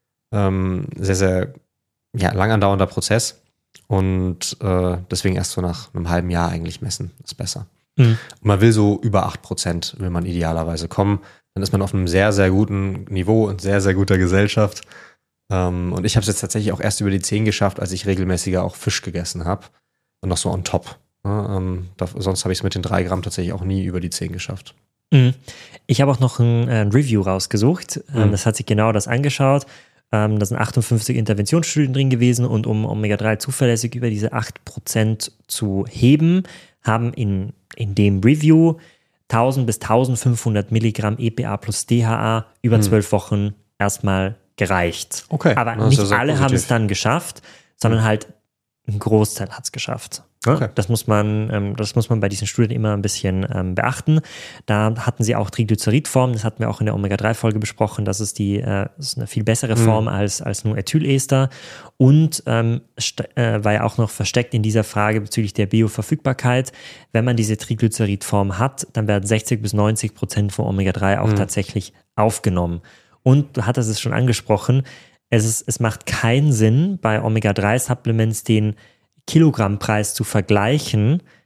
lang andauernder Prozess. Und deswegen erst so nach einem halben Jahr eigentlich messen, ist besser. Und man will so über 8% will man idealerweise kommen. Dann ist man auf einem sehr, sehr guten Niveau und sehr, sehr guter Gesellschaft. Und ich habe es jetzt tatsächlich auch erst über die 10 geschafft, als ich regelmäßiger auch Fisch gegessen habe. Und noch so on top. Sonst habe ich es mit den 3 Gramm tatsächlich auch nie über die 10 geschafft. Ich habe auch noch ein Review rausgesucht. Das hat sich genau das angeschaut. Da sind 58 Interventionsstudien drin gewesen und um Omega-3 zuverlässig über diese 8% zu heben, haben in dem Review 1000 bis 1500 Milligramm EPA plus DHA über 12 Wochen erstmal gereicht. Okay. Aber nicht alle haben es dann geschafft, sondern halt ein Großteil hat es geschafft. Okay. Das muss man bei diesen Studien immer ein bisschen beachten. Da hatten sie auch Triglyceridform, das hatten wir auch in der Omega-3-Folge besprochen, das ist eine viel bessere Form als nur Ethylester und war ja auch noch versteckt in dieser Frage bezüglich der Bioverfügbarkeit. Wenn man diese Triglyceridform hat, dann werden 60-90% von Omega-3 auch tatsächlich aufgenommen. Und du hattest es schon angesprochen, es macht keinen Sinn, bei Omega-3-Supplements den Kilogrammpreis zu vergleichen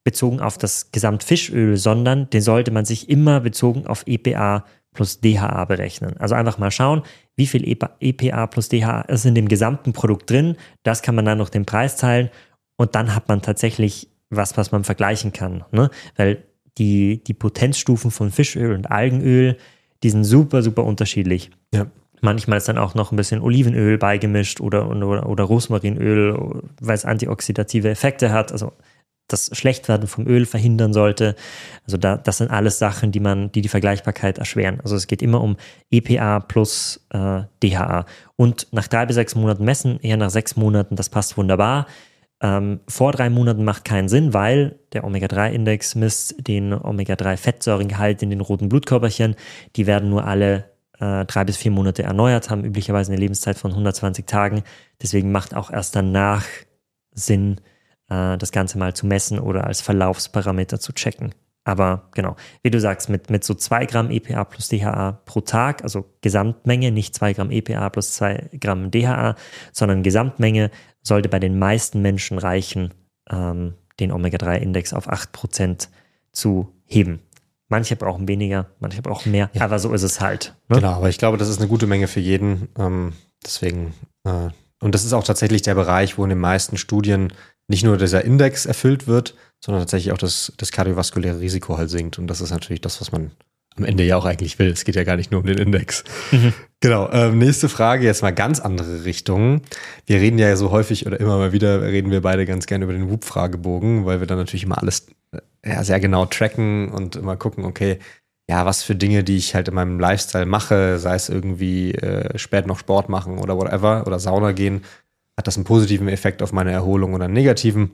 bezogen auf das Gesamtfischöl, sondern den sollte man sich immer bezogen auf EPA plus DHA berechnen. Also einfach mal schauen, wie viel EPA plus DHA ist in dem gesamten Produkt drin. Das kann man dann noch den Preis teilen und dann hat man tatsächlich was man vergleichen kann. Ne? Weil die Potenzstufen von Fischöl und Algenöl, die sind super, super unterschiedlich. Ja. Manchmal ist dann auch noch ein bisschen Olivenöl beigemischt oder Rosmarinöl, weil es antioxidative Effekte hat, also das Schlechtwerden vom Öl verhindern sollte. Also das sind alles Sachen, die Vergleichbarkeit erschweren. Also es geht immer um EPA plus DHA. Und nach 3 bis 6 Monaten messen, eher nach 6 Monaten, das passt wunderbar. Vor 3 Monaten macht keinen Sinn, weil der Omega-3-Index misst den Omega-3-Fettsäurengehalt in den roten Blutkörperchen. Die werden nur alle 3 bis 4 Monate erneuert, haben üblicherweise eine Lebenszeit von 120 Tagen. Deswegen macht auch erst danach Sinn, das Ganze mal zu messen oder als Verlaufsparameter zu checken. Aber genau, wie du sagst, mit so 2 Gramm EPA plus DHA pro Tag, also Gesamtmenge, nicht 2 Gramm EPA plus 2 Gramm DHA, sondern Gesamtmenge sollte bei den meisten Menschen reichen, den Omega-3-Index auf 8% zu heben. Manche brauchen weniger, manche brauchen mehr, ja. Aber so ist es halt. Ne? Genau, aber ich glaube, das ist eine gute Menge für jeden. Deswegen, und das ist auch tatsächlich der Bereich, wo in den meisten Studien nicht nur dieser Index erfüllt wird, sondern tatsächlich auch das kardiovaskuläre Risiko halt sinkt. Und das ist natürlich das, was man am Ende ja auch eigentlich will. Es geht ja gar nicht nur um den Index. Mhm. Genau, nächste Frage, jetzt mal ganz andere Richtung. Wir reden ja so häufig oder immer mal wieder, reden wir beide ganz gerne über den Whoop-Fragebogen, weil wir dann natürlich immer alles sehr genau tracken und immer gucken, okay, ja, was für Dinge, die ich halt in meinem Lifestyle mache, sei es irgendwie spät noch Sport machen oder whatever oder Sauna gehen, hat das einen positiven Effekt auf meine Erholung oder einen negativen?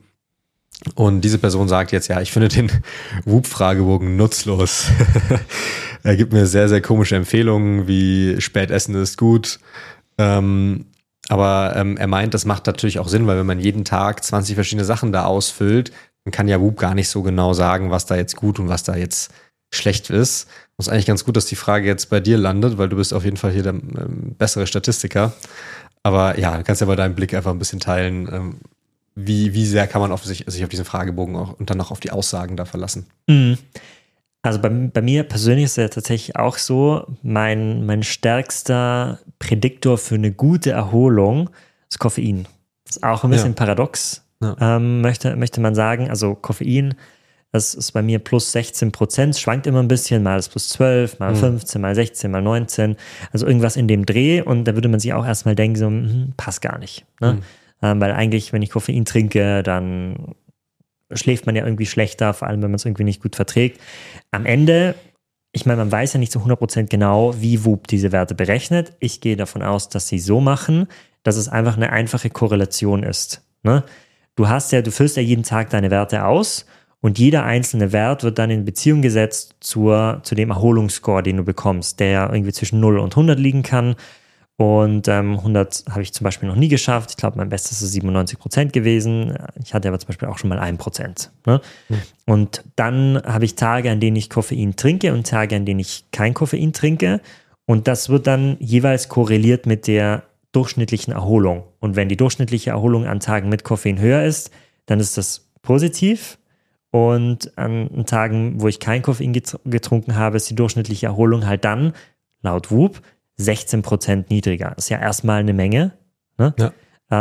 Und diese Person sagt jetzt, ja, ich finde den Whoop-Fragebogen nutzlos. Er gibt mir sehr, sehr komische Empfehlungen, wie Spätessen ist gut. Aber er meint, das macht natürlich auch Sinn, weil wenn man jeden Tag 20 verschiedene Sachen da ausfüllt, dann kann ja Whoop gar nicht so genau sagen, was da jetzt gut und was da jetzt schlecht ist. Und es ist eigentlich ganz gut, dass die Frage jetzt bei dir landet, weil du bist auf jeden Fall hier der bessere Statistiker. Aber ja, du kannst ja bei deinem Blick einfach ein bisschen teilen, wie sehr kann man sich auf diesen Fragebogen auch und dann noch auf die Aussagen da verlassen. Also bei mir persönlich ist es ja tatsächlich auch so, mein stärkster Prädiktor für eine gute Erholung ist Koffein. Das ist auch ein bisschen paradox, möchte man sagen. Also Koffein, das ist bei mir plus 16%, schwankt immer ein bisschen, mal ist plus 12, mal 15, mal 16, mal 19, also irgendwas in dem Dreh und da würde man sich auch erstmal denken, so, passt gar nicht. Ne? Weil eigentlich, wenn ich Koffein trinke, dann schläft man ja irgendwie schlechter, vor allem wenn man es irgendwie nicht gut verträgt. Am Ende, ich meine, man weiß ja nicht zu 100% genau, wie Whoop diese Werte berechnet. Ich gehe davon aus, dass sie so machen, dass es einfach eine einfache Korrelation ist. Ne? Du füllst ja jeden Tag deine Werte aus und jeder einzelne Wert wird dann in Beziehung gesetzt zu dem Erholungsscore, den du bekommst, der ja irgendwie zwischen 0 und 100 liegen kann. Und 100 habe ich zum Beispiel noch nie geschafft. Ich glaube, mein Bestes ist 97% gewesen. Ich hatte aber zum Beispiel auch schon mal 1%. Ne? Und dann habe ich Tage, an denen ich Koffein trinke und Tage, an denen ich kein Koffein trinke. Und das wird dann jeweils korreliert mit der durchschnittlichen Erholung. Und wenn die durchschnittliche Erholung an Tagen mit Koffein höher ist, dann ist das positiv. Und an Tagen, wo ich kein Koffein getrunken habe, ist die durchschnittliche Erholung halt dann, laut Whoop, 16% niedriger. Das ist ja erstmal eine Menge. Ne? Ja.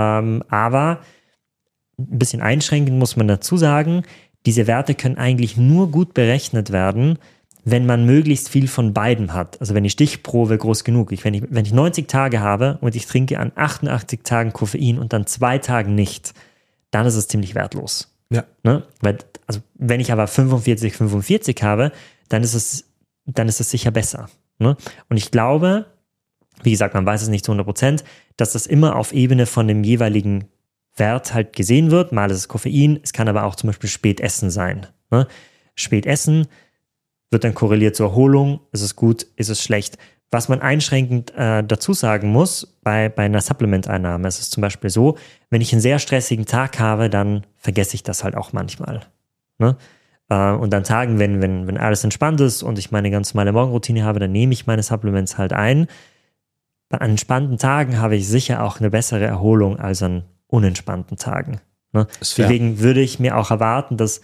Aber ein bisschen einschränkend muss man dazu sagen, diese Werte können eigentlich nur gut berechnet werden, wenn man möglichst viel von beidem hat. Also wenn die Stichprobe groß genug ist. Wenn ich 90 Tage habe und ich trinke an 88 Tagen Koffein und dann 2 Tagen nicht, dann ist es ziemlich wertlos. Ja. Ne? Also wenn ich aber 45 habe, dann ist es sicher besser. Ne? Und ich glaube, wie gesagt, man weiß es nicht zu 100%, dass das immer auf Ebene von dem jeweiligen Wert halt gesehen wird. Mal ist es Koffein, es kann aber auch zum Beispiel Spätessen sein. Ne? Spätessen wird dann korreliert zur Erholung. Ist es gut, ist es schlecht? Was man einschränkend dazu sagen muss, bei einer Supplement-Einnahme ist es zum Beispiel so, wenn ich einen sehr stressigen Tag habe, dann vergesse ich das halt auch manchmal. Ne? Und an Tagen, wenn alles entspannt ist und ich meine ganz normale Morgenroutine habe, dann nehme ich meine Supplements halt ein. Bei entspannten Tagen habe ich sicher auch eine bessere Erholung als an unentspannten Tagen. Ne? Deswegen würde ich mir auch erwarten, dass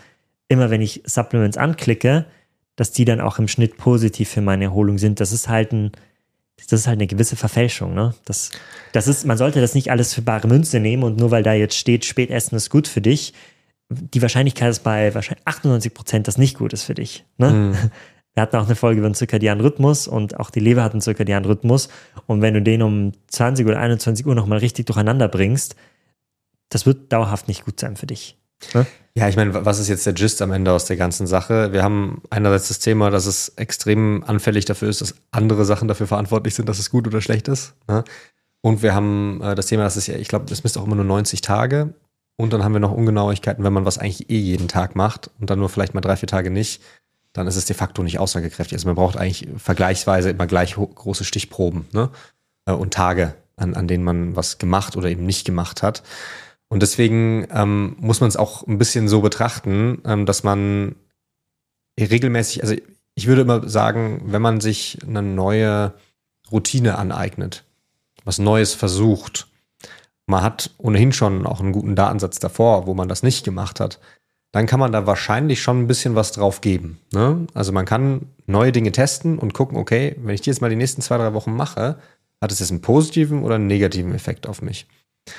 immer wenn ich Supplements anklicke, dass die dann auch im Schnitt positiv für meine Erholung sind. Das ist halt eine gewisse Verfälschung, ne? Man sollte das nicht alles für bare Münze nehmen und nur weil da jetzt steht, Spätessen ist gut für dich, die Wahrscheinlichkeit ist bei wahrscheinlich 98%, dass nicht gut ist für dich, ne? Mhm. Wir hatten auch eine Folge über den zirkadianen Rhythmus und auch die Leber hat einen zirkadianen Rhythmus und wenn du den um 20 oder 21 Uhr nochmal richtig durcheinander bringst, das wird dauerhaft nicht gut sein für dich. Ne? Ja, ich meine, was ist jetzt der Gist am Ende aus der ganzen Sache? Wir haben einerseits das Thema, dass es extrem anfällig dafür ist, dass andere Sachen dafür verantwortlich sind, dass es gut oder schlecht ist. Ne? Und wir haben das Thema, dass es ja, ich glaube, das misst auch immer nur 90 Tage. Und dann haben wir noch Ungenauigkeiten, wenn man was eigentlich jeden Tag macht und dann nur vielleicht mal 3-4 Tage nicht, dann ist es de facto nicht aussagekräftig. Also man braucht eigentlich vergleichsweise immer gleich große Stichproben, ne? Und Tage, an denen man was gemacht oder eben nicht gemacht hat. Und deswegen muss man es auch ein bisschen so betrachten, dass man regelmäßig, also ich würde immer sagen, wenn man sich eine neue Routine aneignet, was Neues versucht, man hat ohnehin schon auch einen guten Datensatz davor, wo man das nicht gemacht hat, dann kann man da wahrscheinlich schon ein bisschen was drauf geben. Ne? Also man kann neue Dinge testen und gucken, okay, wenn ich die jetzt mal die nächsten 2-3 Wochen mache, hat es jetzt einen positiven oder einen negativen Effekt auf mich.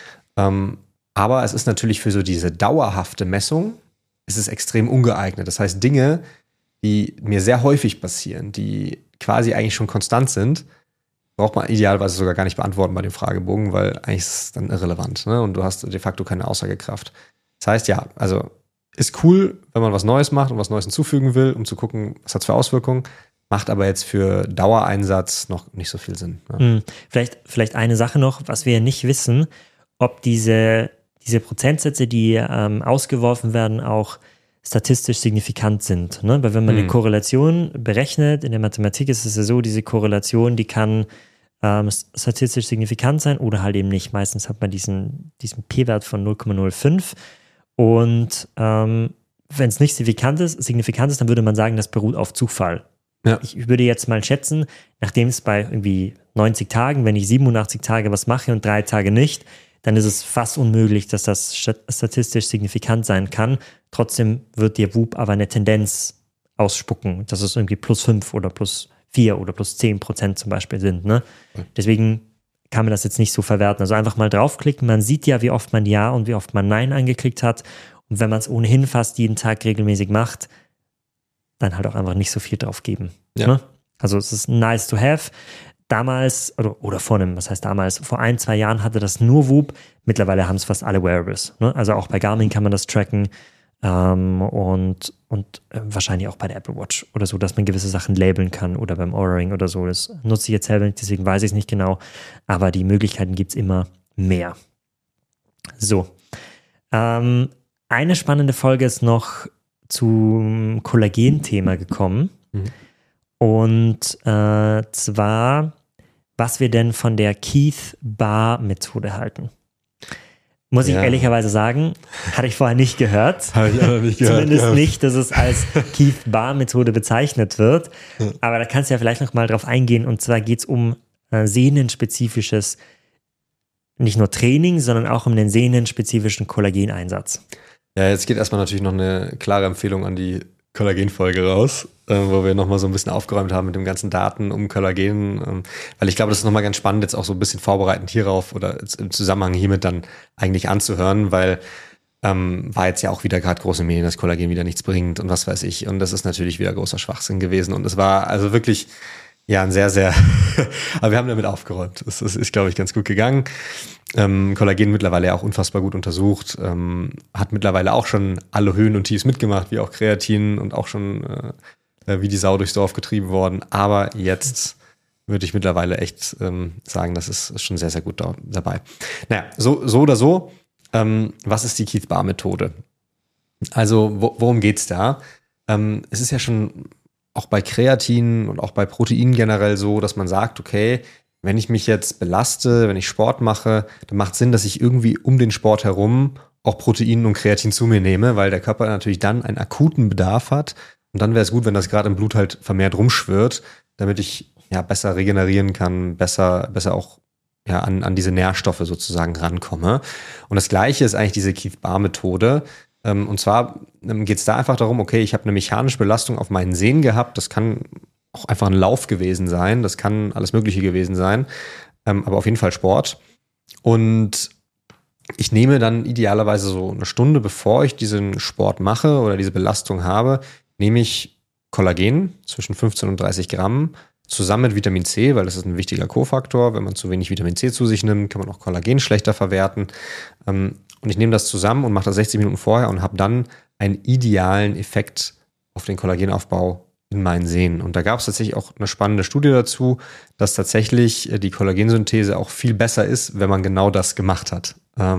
Aber es ist natürlich für so diese dauerhafte Messung, ist es extrem ungeeignet. Das heißt, Dinge, die mir sehr häufig passieren, die quasi eigentlich schon konstant sind, braucht man idealerweise sogar gar nicht beantworten bei dem Fragebogen, weil eigentlich ist es dann irrelevant, ne? Und du hast de facto keine Aussagekraft. Das heißt, ja, also ist cool, wenn man was Neues macht und was Neues hinzufügen will, um zu gucken, was hat es für Auswirkungen, macht aber jetzt für Dauereinsatz noch nicht so viel Sinn. Ne? Vielleicht eine Sache noch, was wir nicht wissen, ob diese Prozentsätze, die ausgeworfen werden, auch statistisch signifikant sind. Ne? Weil wenn man eine Korrelation berechnet, in der Mathematik ist es ja so, diese Korrelation, die kann statistisch signifikant sein oder halt eben nicht. Meistens hat man diesen P-Wert von 0,05 und wenn es nicht signifikant ist, dann würde man sagen, das beruht auf Zufall. Ja. Ich würde jetzt mal schätzen, nachdem es bei irgendwie 90 Tagen, wenn ich 87 Tage was mache und 3 Tage nicht, dann ist es fast unmöglich, dass das statistisch signifikant sein kann. Trotzdem wird dir Whoop aber eine Tendenz ausspucken, dass es irgendwie +5 oder +4 oder +10% zum Beispiel sind. Ne? Deswegen kann man das jetzt nicht so verwerten. Also einfach mal draufklicken. Man sieht ja, wie oft man Ja und wie oft man Nein angeklickt hat. Und wenn man es ohnehin fast jeden Tag regelmäßig macht, dann halt auch einfach nicht so viel drauf geben. Ja. Ne? Also es ist nice to have. Damals, oder vor 1-2 Jahren hatte das nur Whoop. Mittlerweile haben es fast alle Wearables. Ne? Also auch bei Garmin kann man das tracken und wahrscheinlich auch bei der Apple Watch oder so, dass man gewisse Sachen labeln kann oder beim Oura Ring oder so. Das nutze ich jetzt selber nicht, deswegen weiß ich es nicht genau. Aber die Möglichkeiten gibt es immer mehr. So. Eine spannende Folge ist noch zum Kollagen-Thema gekommen. Und zwar, was wir denn von der Keith-Baar-Methode halten. Muss ich ehrlicherweise sagen, hatte ich vorher nicht gehört. Habe ich auch nicht gehört. Zumindest nicht, dass es als Keith-Baar-Methode bezeichnet wird. Aber da kannst du ja vielleicht noch mal drauf eingehen. Und zwar geht es um sehnenspezifisches, nicht nur Training, sondern auch um den sehnenspezifischen Kollageneinsatz. Ja, jetzt geht erstmal natürlich noch eine klare Empfehlung an die Kollagenfolge raus, wo wir nochmal so ein bisschen aufgeräumt haben mit den ganzen Daten um Kollagen, weil ich glaube, das ist nochmal ganz spannend, jetzt auch so ein bisschen vorbereitend hierauf oder im Zusammenhang hiermit dann eigentlich anzuhören, weil war jetzt ja auch wieder gerade große Medien, dass Kollagen wieder nichts bringt und was weiß ich, und das ist natürlich wieder großer Schwachsinn gewesen und es war also wirklich ja ein sehr, sehr, aber wir haben damit aufgeräumt, das ist glaube ich, ganz gut gegangen. Kollagen mittlerweile ja auch unfassbar gut untersucht, hat mittlerweile auch schon alle Höhen und Tiefs mitgemacht, wie auch Kreatin und auch schon wie die Sau durchs Dorf getrieben worden. Aber jetzt würde ich mittlerweile echt sagen, das ist schon sehr, sehr gut dabei. Naja, so oder so, was ist die Keith-Baar-Methode? Also, worum geht's da? Es ist ja schon auch bei Kreatin und auch bei Proteinen generell so, dass man sagt, okay, wenn ich mich jetzt belaste, wenn ich Sport mache, dann macht es Sinn, dass ich irgendwie um den Sport herum auch Protein und Kreatin zu mir nehme, weil der Körper natürlich dann einen akuten Bedarf hat. Und dann wäre es gut, wenn das gerade im Blut halt vermehrt rumschwirrt, damit ich ja besser regenerieren kann, besser auch ja an diese Nährstoffe sozusagen rankomme. Und das Gleiche ist eigentlich diese Keith-Baar-Methode. Und zwar geht es da einfach darum, okay, ich habe eine mechanische Belastung auf meinen Sehnen gehabt. Das kann auch einfach ein Lauf gewesen sein. Das kann alles Mögliche gewesen sein. Aber auf jeden Fall Sport. Und ich nehme dann idealerweise so eine Stunde, bevor ich diesen Sport mache oder diese Belastung habe, nehme ich Kollagen zwischen 15 und 30 Gramm zusammen mit Vitamin C, weil das ist ein wichtiger Kofaktor. Wenn man zu wenig Vitamin C zu sich nimmt, kann man auch Kollagen schlechter verwerten. Und ich nehme das zusammen und mache das 60 Minuten vorher und habe dann einen idealen Effekt auf den Kollagenaufbau in meinen Sehnen. Und da gab es tatsächlich auch eine spannende Studie dazu, dass tatsächlich die Kollagensynthese auch viel besser ist, wenn man genau das gemacht hat.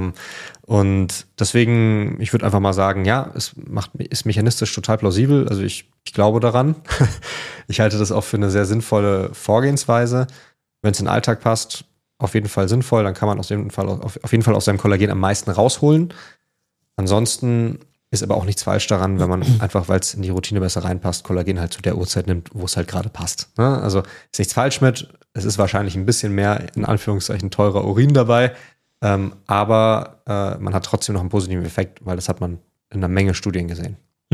Und deswegen, ich würde einfach mal sagen, ja, ist mechanistisch total plausibel. Also ich glaube daran. Ich halte das auch für eine sehr sinnvolle Vorgehensweise. Wenn es in den Alltag passt, auf jeden Fall sinnvoll. Dann kann man auf jeden Fall aus seinem Kollagen am meisten rausholen. Ansonsten ist aber auch nichts falsch daran, wenn man einfach, weil es in die Routine besser reinpasst, Kollagen halt zu der Uhrzeit nimmt, wo es halt gerade passt. Ne? Also ist nichts falsch mit. Es ist wahrscheinlich ein bisschen mehr, in Anführungszeichen, teurer Urin dabei. Aber man hat trotzdem noch einen positiven Effekt, weil das hat man in einer Menge Studien gesehen.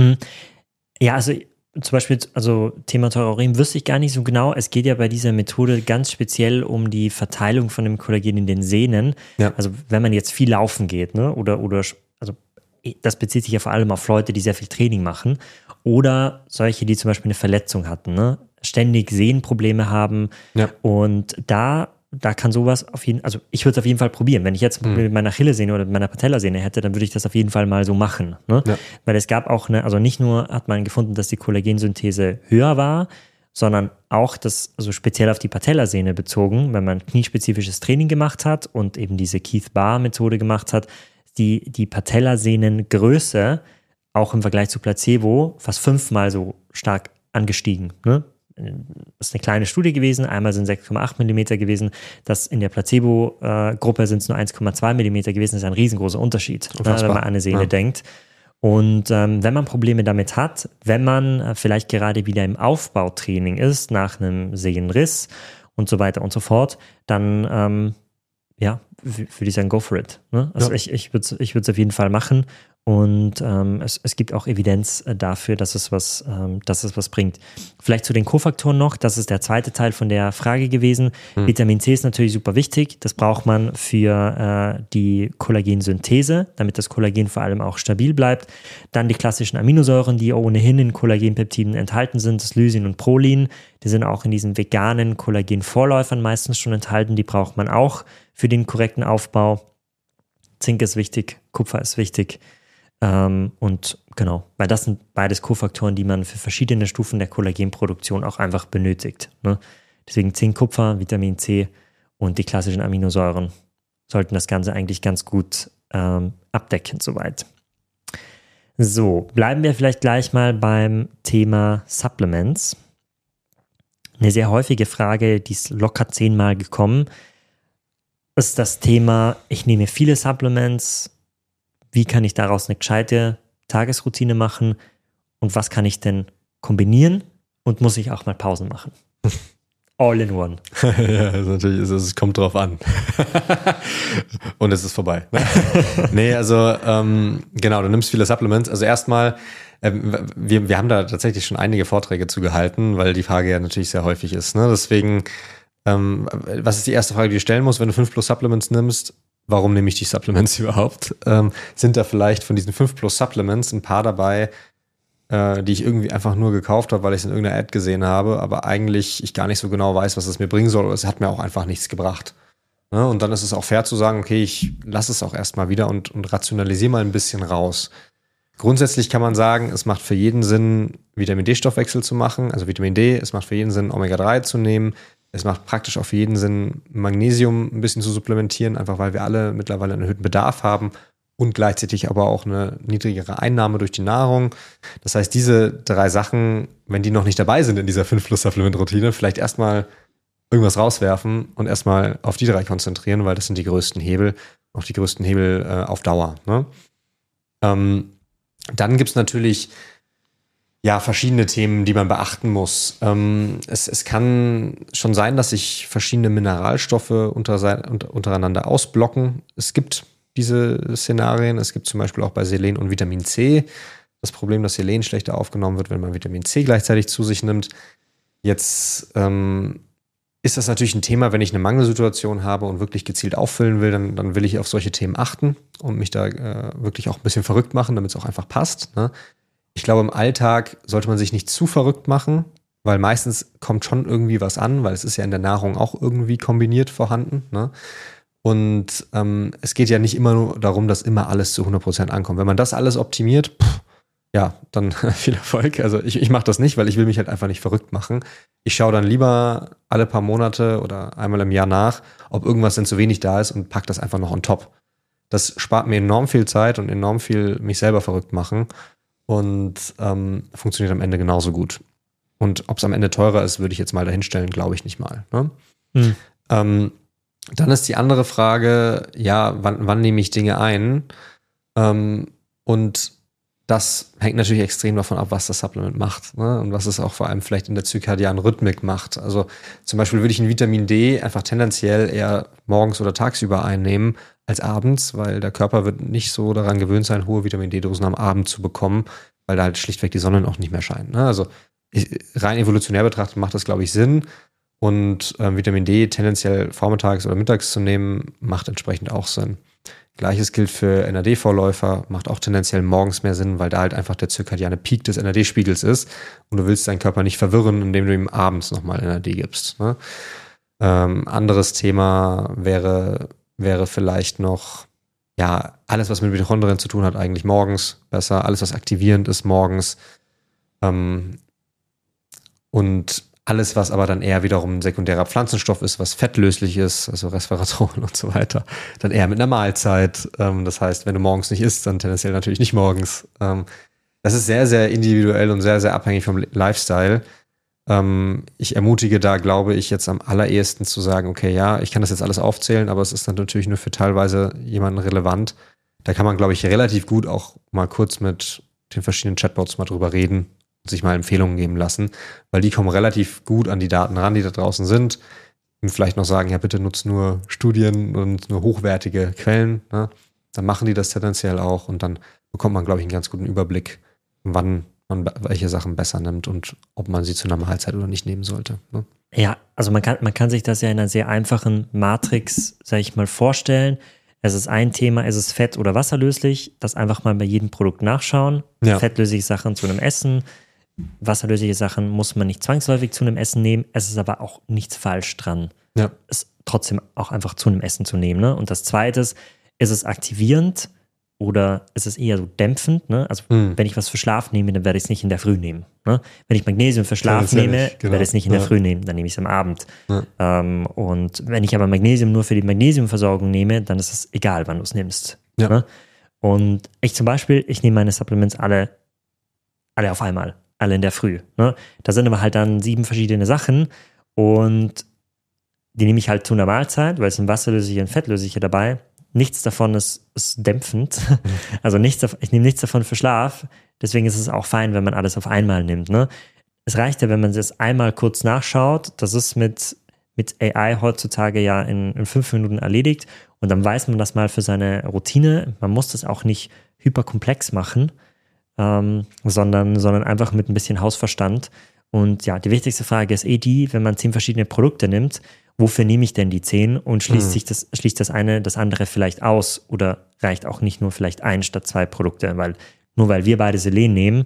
Ja, also zum Beispiel, also Thema teurer Urin wüsste ich gar nicht so genau. Es geht ja bei dieser Methode ganz speziell um die Verteilung von dem Kollagen in den Sehnen. Ja. Also wenn man jetzt viel laufen geht, ne, oder also das bezieht sich ja vor allem auf Leute, die sehr viel Training machen oder solche, die zum Beispiel eine Verletzung hatten, ne, ständig Sehnenprobleme haben. Ja. Und da kann sowas auf jeden Fall, also ich würde es auf jeden Fall probieren. Wenn ich jetzt mit meiner Achillessehne oder mit meiner Patellasehne hätte, dann würde ich das auf jeden Fall mal so machen. Ne? Ja. Weil es gab auch also nicht nur hat man gefunden, dass die Kollagensynthese höher war, sondern auch das, also speziell auf die Patellasehne bezogen, wenn man kniespezifisches Training gemacht hat und eben diese Keith-Baar-Methode gemacht hat, die Patellasehnengröße auch im Vergleich zu Placebo fast 5-mal so stark angestiegen. Ne? Das ist eine kleine Studie gewesen, einmal sind 6,8 mm gewesen, das in der Placebo-Gruppe sind es nur 1,2 mm gewesen, das ist ein riesengroßer Unterschied, wenn man an eine Sehne denkt. Und wenn man Probleme damit hat, wenn man vielleicht gerade wieder im Aufbautraining ist, nach einem Sehnenriss und so weiter und so fort, dann würde ich sagen, go for it. Ne? Also ja. Ich würde es auf jeden Fall machen. Und es gibt auch Evidenz dafür, dass es was bringt. Vielleicht zu den Kofaktoren noch, das ist der zweite Teil von der Frage gewesen. Vitamin C ist natürlich super wichtig, das braucht man für die Kollagensynthese, damit das Kollagen vor allem auch stabil bleibt. Dann die klassischen Aminosäuren, die ohnehin in Kollagenpeptiden enthalten sind, das Lysin und Prolin, die sind auch in diesen veganen Kollagenvorläufern meistens schon enthalten, die braucht man auch für den korrekten Aufbau. Zink ist wichtig, Kupfer ist wichtig. Und genau, weil das sind beides Kofaktoren, die man für verschiedene Stufen der Kollagenproduktion auch einfach benötigt. Ne? Deswegen Zink, Kupfer, Vitamin C und die klassischen Aminosäuren sollten das Ganze eigentlich ganz gut abdecken soweit. So, bleiben wir vielleicht gleich mal beim Thema Supplements. Eine sehr häufige Frage, die ist locker 10-mal gekommen, ist das Thema, ich nehme viele Supplements. Wie kann ich daraus eine gescheite Tagesroutine machen und was kann ich denn kombinieren und muss ich auch mal Pausen machen? All in one. Ja, also natürlich es kommt drauf an. Und es ist vorbei. Nee, also genau, du nimmst viele Supplements. Also erstmal, wir haben da tatsächlich schon einige Vorträge zu gehalten, weil die Frage ja natürlich sehr häufig ist. Ne? Deswegen, was ist die erste Frage, die du stellen musst, wenn du 5+ Supplements nimmst? Warum nehme ich die Supplements überhaupt? Sind da vielleicht von diesen 5+ Supplements ein paar dabei, die ich irgendwie einfach nur gekauft habe, weil ich es in irgendeiner Ad gesehen habe, aber eigentlich ich gar nicht so genau weiß, was es mir bringen soll, oder es hat mir auch einfach nichts gebracht. Ja, und dann ist es auch fair zu sagen, okay, ich lasse es auch erstmal wieder und rationalisiere mal ein bisschen raus. Grundsätzlich kann man sagen, es macht für jeden Sinn, Vitamin D-Stoffwechsel zu machen, also Vitamin D, es macht für jeden Sinn, Omega-3 zu nehmen. Es macht praktisch auch für jeden Sinn, Magnesium ein bisschen zu supplementieren, einfach weil wir alle mittlerweile einen erhöhten Bedarf haben und gleichzeitig aber auch eine niedrigere Einnahme durch die Nahrung. Das heißt, diese 3 Sachen, wenn die noch nicht dabei sind in dieser 5+ Supplement-Routine, vielleicht erstmal irgendwas rauswerfen und erstmal auf die 3 konzentrieren, weil das sind die größten Hebel, auch die größten Hebel auf Dauer. Ne? Dann gibt es natürlich verschiedene Themen, die man beachten muss. Es kann schon sein, dass sich verschiedene Mineralstoffe untereinander ausblocken. Es gibt diese Szenarien. Es gibt zum Beispiel auch bei Selen und Vitamin C das Problem, dass Selen schlechter aufgenommen wird, wenn man Vitamin C gleichzeitig zu sich nimmt. Jetzt ist das natürlich ein Thema, wenn ich eine Mangelsituation habe und wirklich gezielt auffüllen will, dann will ich auf solche Themen achten und mich da wirklich auch ein bisschen verrückt machen, damit es auch einfach passt. Ne? Ich glaube, im Alltag sollte man sich nicht zu verrückt machen, weil meistens kommt schon irgendwie was an, weil es ist ja in der Nahrung auch irgendwie kombiniert vorhanden. Ne? Und es geht ja nicht immer nur darum, dass immer alles zu 100% ankommt. Wenn man das alles optimiert, ja, dann viel Erfolg. Also ich mache das nicht, weil ich will mich halt einfach nicht verrückt machen. Ich schaue dann lieber alle paar Monate oder einmal im Jahr nach, ob irgendwas denn zu wenig da ist und pack das einfach noch on top. Das spart mir enorm viel Zeit und enorm viel mich selber verrückt machen und funktioniert am Ende genauso gut. Und ob es am Ende teurer ist, würde ich jetzt mal dahinstellen, glaube ich nicht mal. Ne? Dann ist die andere Frage, ja, wann nehme ich Dinge ein? Und das hängt natürlich extrem davon ab, was das Supplement macht, ne? Und was es auch vor allem vielleicht in der zirkadianen Rhythmik macht. Also zum Beispiel würde ich ein Vitamin D einfach tendenziell eher morgens oder tagsüber einnehmen als abends, weil der Körper wird nicht so daran gewöhnt sein, hohe Vitamin D-Dosen am Abend zu bekommen, weil da halt schlichtweg die Sonne auch nicht mehr scheint. Ne? Also rein evolutionär betrachtet macht das, glaube ich, Sinn. Und Vitamin D tendenziell vormittags oder mittags zu nehmen, macht entsprechend auch Sinn. Gleiches gilt für NAD-Vorläufer, macht auch tendenziell morgens mehr Sinn, weil da halt einfach der zirkadiane Peak des NAD-Spiegels ist und du willst deinen Körper nicht verwirren, indem du ihm abends nochmal NAD gibst. Ne? Anderes Thema wäre vielleicht noch, ja, alles, was mit Mitochondrien zu tun hat, eigentlich morgens besser. Alles, was aktivierend ist, morgens. Und alles, was aber dann eher wiederum ein sekundärer Pflanzenstoff ist, was fettlöslich ist, also Resveratrol und so weiter, dann eher mit einer Mahlzeit. Das heißt, wenn du morgens nicht isst, dann tendenziell natürlich nicht morgens. Das ist sehr, sehr individuell und sehr, sehr abhängig vom Lifestyle. Ich ermutige da, glaube ich, jetzt am allerersten zu sagen, okay, ja, ich kann das jetzt alles aufzählen, aber es ist dann natürlich nur für teilweise jemanden relevant. Da kann man, glaube ich, relativ gut auch mal kurz mit den verschiedenen Chatbots mal drüber reden, sich mal Empfehlungen geben lassen, weil die kommen relativ gut an die Daten ran, die da draußen sind. Und vielleicht noch sagen, ja, bitte nutzt nur Studien und nur hochwertige Quellen. Ne? Dann machen die das tendenziell auch und dann bekommt man, glaube ich, einen ganz guten Überblick, wann man welche Sachen besser nimmt und ob man sie zu einer Mahlzeit oder nicht nehmen sollte. Ne? Ja, also man kann sich das ja in einer sehr einfachen Matrix, sage ich mal, vorstellen. Es ist ein Thema, ist es fett- oder wasserlöslich? Das einfach mal bei jedem Produkt nachschauen. Ja. Fettlösliche Sachen zu einem Essen, wasserlösliche Sachen muss man nicht zwangsläufig zu einem Essen nehmen. Es ist aber auch nichts falsch dran, es trotzdem auch einfach zu einem Essen zu nehmen. Ne? Und das Zweite ist es aktivierend oder ist es eher so dämpfend? Ne? Also wenn ich was für Schlaf nehme, dann werde ich es nicht in der Früh nehmen. Ne? Wenn ich Magnesium für Schlaf nehme, werde ich es nicht in der Früh nehmen, dann nehme ich es am Abend. Ja. Und wenn ich aber Magnesium nur für die Magnesiumversorgung nehme, dann ist es egal, wann du es nimmst. Ja. Ne? Und ich zum Beispiel, ich nehme meine Supplements alle auf einmal. Alle in der Früh. Ne? Da sind aber halt dann 7 verschiedene Sachen und die nehme ich halt zu einer Mahlzeit, weil es sind wasserlösliche und fettlösliche dabei. Nichts davon ist dämpfend. Also ich nehme nichts davon für Schlaf. Deswegen ist es auch fein, wenn man alles auf einmal nimmt. Ne? Es reicht ja, wenn man es einmal kurz nachschaut. Das ist mit AI heutzutage ja in 5 Minuten erledigt und dann weiß man das mal für seine Routine. Man muss das auch nicht hyperkomplex machen. Sondern einfach mit ein bisschen Hausverstand. Und ja, die wichtigste Frage ist die, wenn man 10 verschiedene Produkte nimmt, wofür nehme ich denn die 10 und schließt das eine das andere vielleicht aus oder reicht auch nicht nur vielleicht 1 statt 2 Produkte, weil nur weil wir beide Selen nehmen,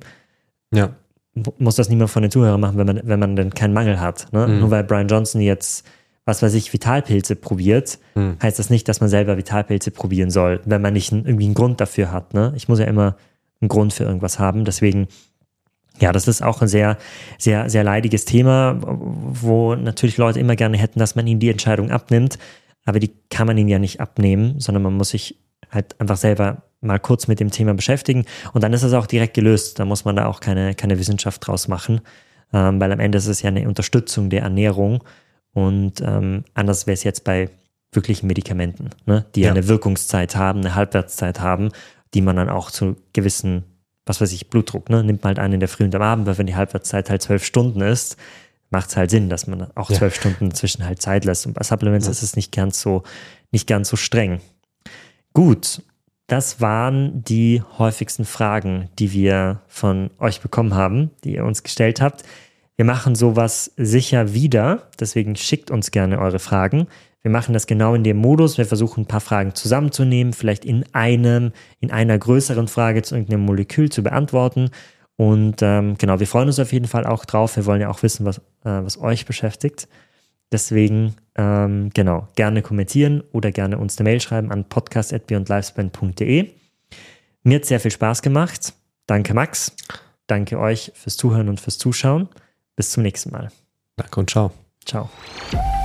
muss das niemand von den Zuhörern machen, wenn man denn keinen Mangel hat. Ne? Nur weil Brian Johnson jetzt, was weiß ich, Vitalpilze probiert, heißt das nicht, dass man selber Vitalpilze probieren soll, wenn man nicht irgendwie einen Grund dafür hat. Ne? Ich muss ja immer einen Grund für irgendwas haben. Deswegen, ja, das ist auch ein sehr, sehr, sehr leidiges Thema, wo natürlich Leute immer gerne hätten, dass man ihnen die Entscheidung abnimmt. Aber die kann man ihnen ja nicht abnehmen, sondern man muss sich halt einfach selber mal kurz mit dem Thema beschäftigen. Und dann ist es auch direkt gelöst. Da muss man da auch keine Wissenschaft draus machen. Weil am Ende ist es ja eine Unterstützung der Ernährung. Und anders wäre es jetzt bei wirklichen Medikamenten, ne? Die ja eine Wirkungszeit haben, eine Halbwertszeit haben, die man dann auch zu gewissen, was weiß ich, Blutdruck, ne, nimmt man halt einen in der Früh und am Abend, weil wenn die Halbwertszeit halt 12 Stunden ist, macht es halt Sinn, dass man auch 12 Stunden inzwischen halt Zeit lässt. Und bei Supplements ist es nicht ganz so streng. Gut, das waren die häufigsten Fragen, die wir von euch bekommen haben, die ihr uns gestellt habt. Wir machen sowas sicher wieder, deswegen schickt uns gerne eure Fragen. Wir machen das genau in dem Modus. Wir versuchen ein paar Fragen zusammenzunehmen, vielleicht in einer größeren Frage zu irgendeinem Molekül zu beantworten. Und genau, wir freuen uns auf jeden Fall auch drauf. Wir wollen ja auch wissen, was euch beschäftigt. Deswegen, genau, gerne kommentieren oder gerne uns eine Mail schreiben an podcast@beyondlifespan.de. Mir hat sehr viel Spaß gemacht. Danke, Max. Danke euch fürs Zuhören und fürs Zuschauen. Bis zum nächsten Mal. Danke und ciao. Ciao.